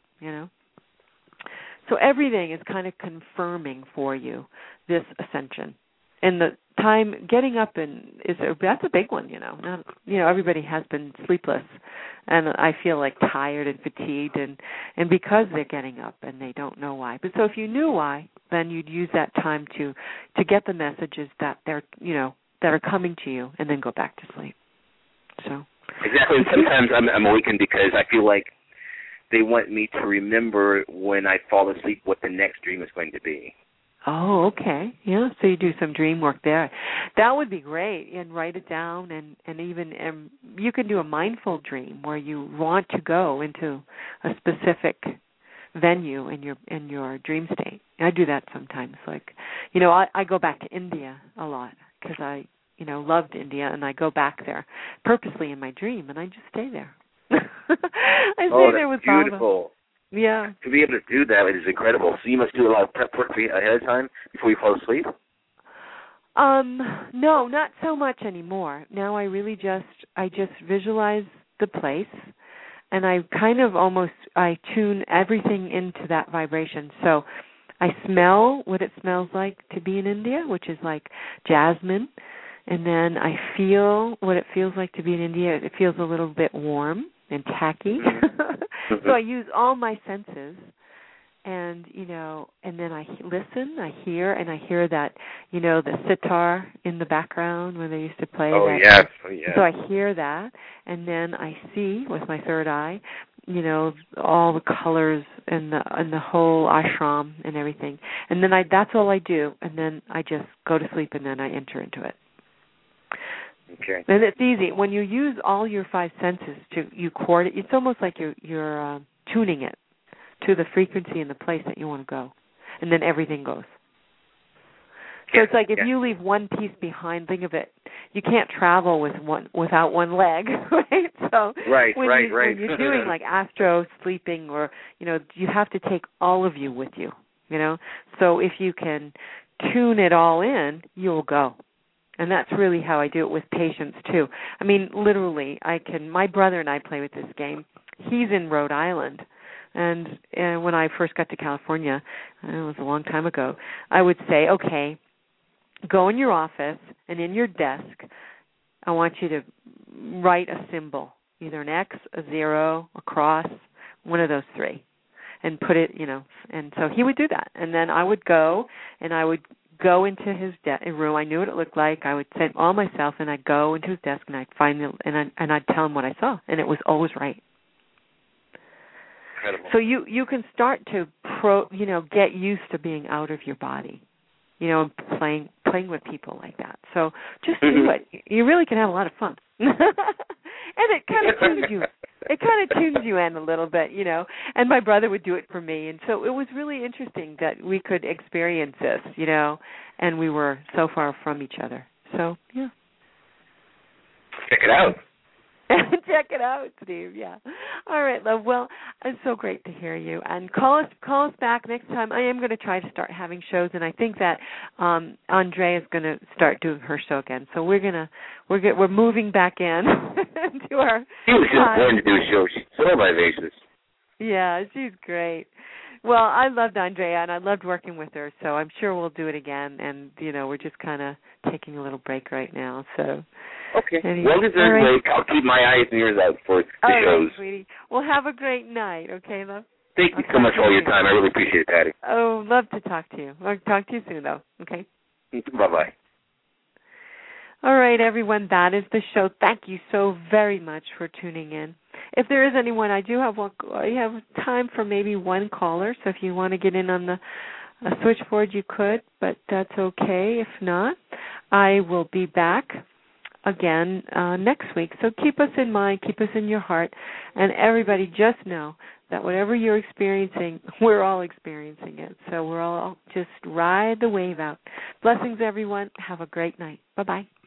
So everything is kind of confirming for you this ascension. And the time getting up that's a big one, Not, everybody has been sleepless, and I feel like tired and fatigued, and because they're getting up and they don't know why. But so if you knew why, then you'd use that time to get the messages that they're that are coming to you, and then go back to sleep. So
exactly. Sometimes I'm awakened because I feel like they want me to remember when I fall asleep what the next dream is going to be.
Oh, okay. Yeah, so you do some dream work there. That would be great, and write it down, and even you can do a mindful dream where you want to go into a specific venue in your dream state. I do that sometimes. Like, I go back to India a lot because I, loved India, and I go back there purposely in my dream, and I just stay there. I stay there with Baba.
Beautiful.
Yeah.
To be able to do that is incredible. So you must do a lot of prep work ahead of time before you fall asleep?
No, not so much anymore. Now I really just visualize the place, and I kind of I tune everything into that vibration. So I smell what it smells like to be in India, which is like jasmine, and then I feel what it feels like to be in India. It feels a little bit warm and tacky. So I use all my senses, and and then I listen, I hear that, the sitar in the background when they used to play that.
Yes.
So I hear that, and then I see with my third eye, all the colors and the whole ashram and everything. And then that's all I do, and then I just go to sleep, and then I enter into it.
Okay.
And it's easy. When you use all your five senses you chord it, it's almost like you're tuning it to the frequency and the place that you want to go. And then everything goes. So it's like if you leave one piece behind, think of it, you can't travel without one leg, right? So when you're doing like astro sleeping or, you have to take all of you with you, So if you can tune it all in, you'll go. And that's really how I do it with patients too. I mean, literally, my brother and I play with this game. He's in Rhode Island. And when I first got to California, it was a long time ago, I would say, okay, go in your office and in your desk, I want you to write a symbol, either an X, a zero, a cross, one of those three, and put it, and so he would do that. And then I would go, and I would go into his room. I knew what it looked like. I would set all myself, and I'd go into his desk, and I'd find and I'd tell him what I saw, and it was always right.
Incredible. So
you can start to get used to being out of your body, playing with people like that. So just do it. You really can have a lot of fun. And it kind of tunes you. It kind of tunes you in a little bit, And my brother would do it for me, and so it was really interesting that we could experience this, and we were so far from each other. So yeah.
Check it out.
Check it out, Steve. Yeah. All right, love. Well, it's so great to hear you. And call us back next time. I am going to try to start having shows, and I think that Andrea is going to start doing her show again. So we're moving back in to our.
She was just born to do a show. She's so vivacious.
Yeah, she's great. Well, I loved Andrea, and I loved working with her, so I'm sure we'll do it again. And, we're just kind of taking a little break right now. So.
Okay.
Anyway,
well-deserved break. I'll keep my eyes and ears out for the shows.
Right, sweetie. Well, have a great night, okay, love?
Thank you so much for all your time. I really appreciate it, Patty.
Oh, love to talk to you. I'll talk to you soon, though, okay?
Bye-bye.
All right, everyone, that is the show. Thank you so very much for tuning in. If there is anyone, I have time for maybe one caller, so if you want to get in on the switchboard, you could, but that's okay. If not, I will be back again next week. So keep us in mind, keep us in your heart, and everybody just know that whatever you're experiencing, we're all experiencing it. So we're all just ride the wave out. Blessings, everyone. Have a great night. Bye-bye.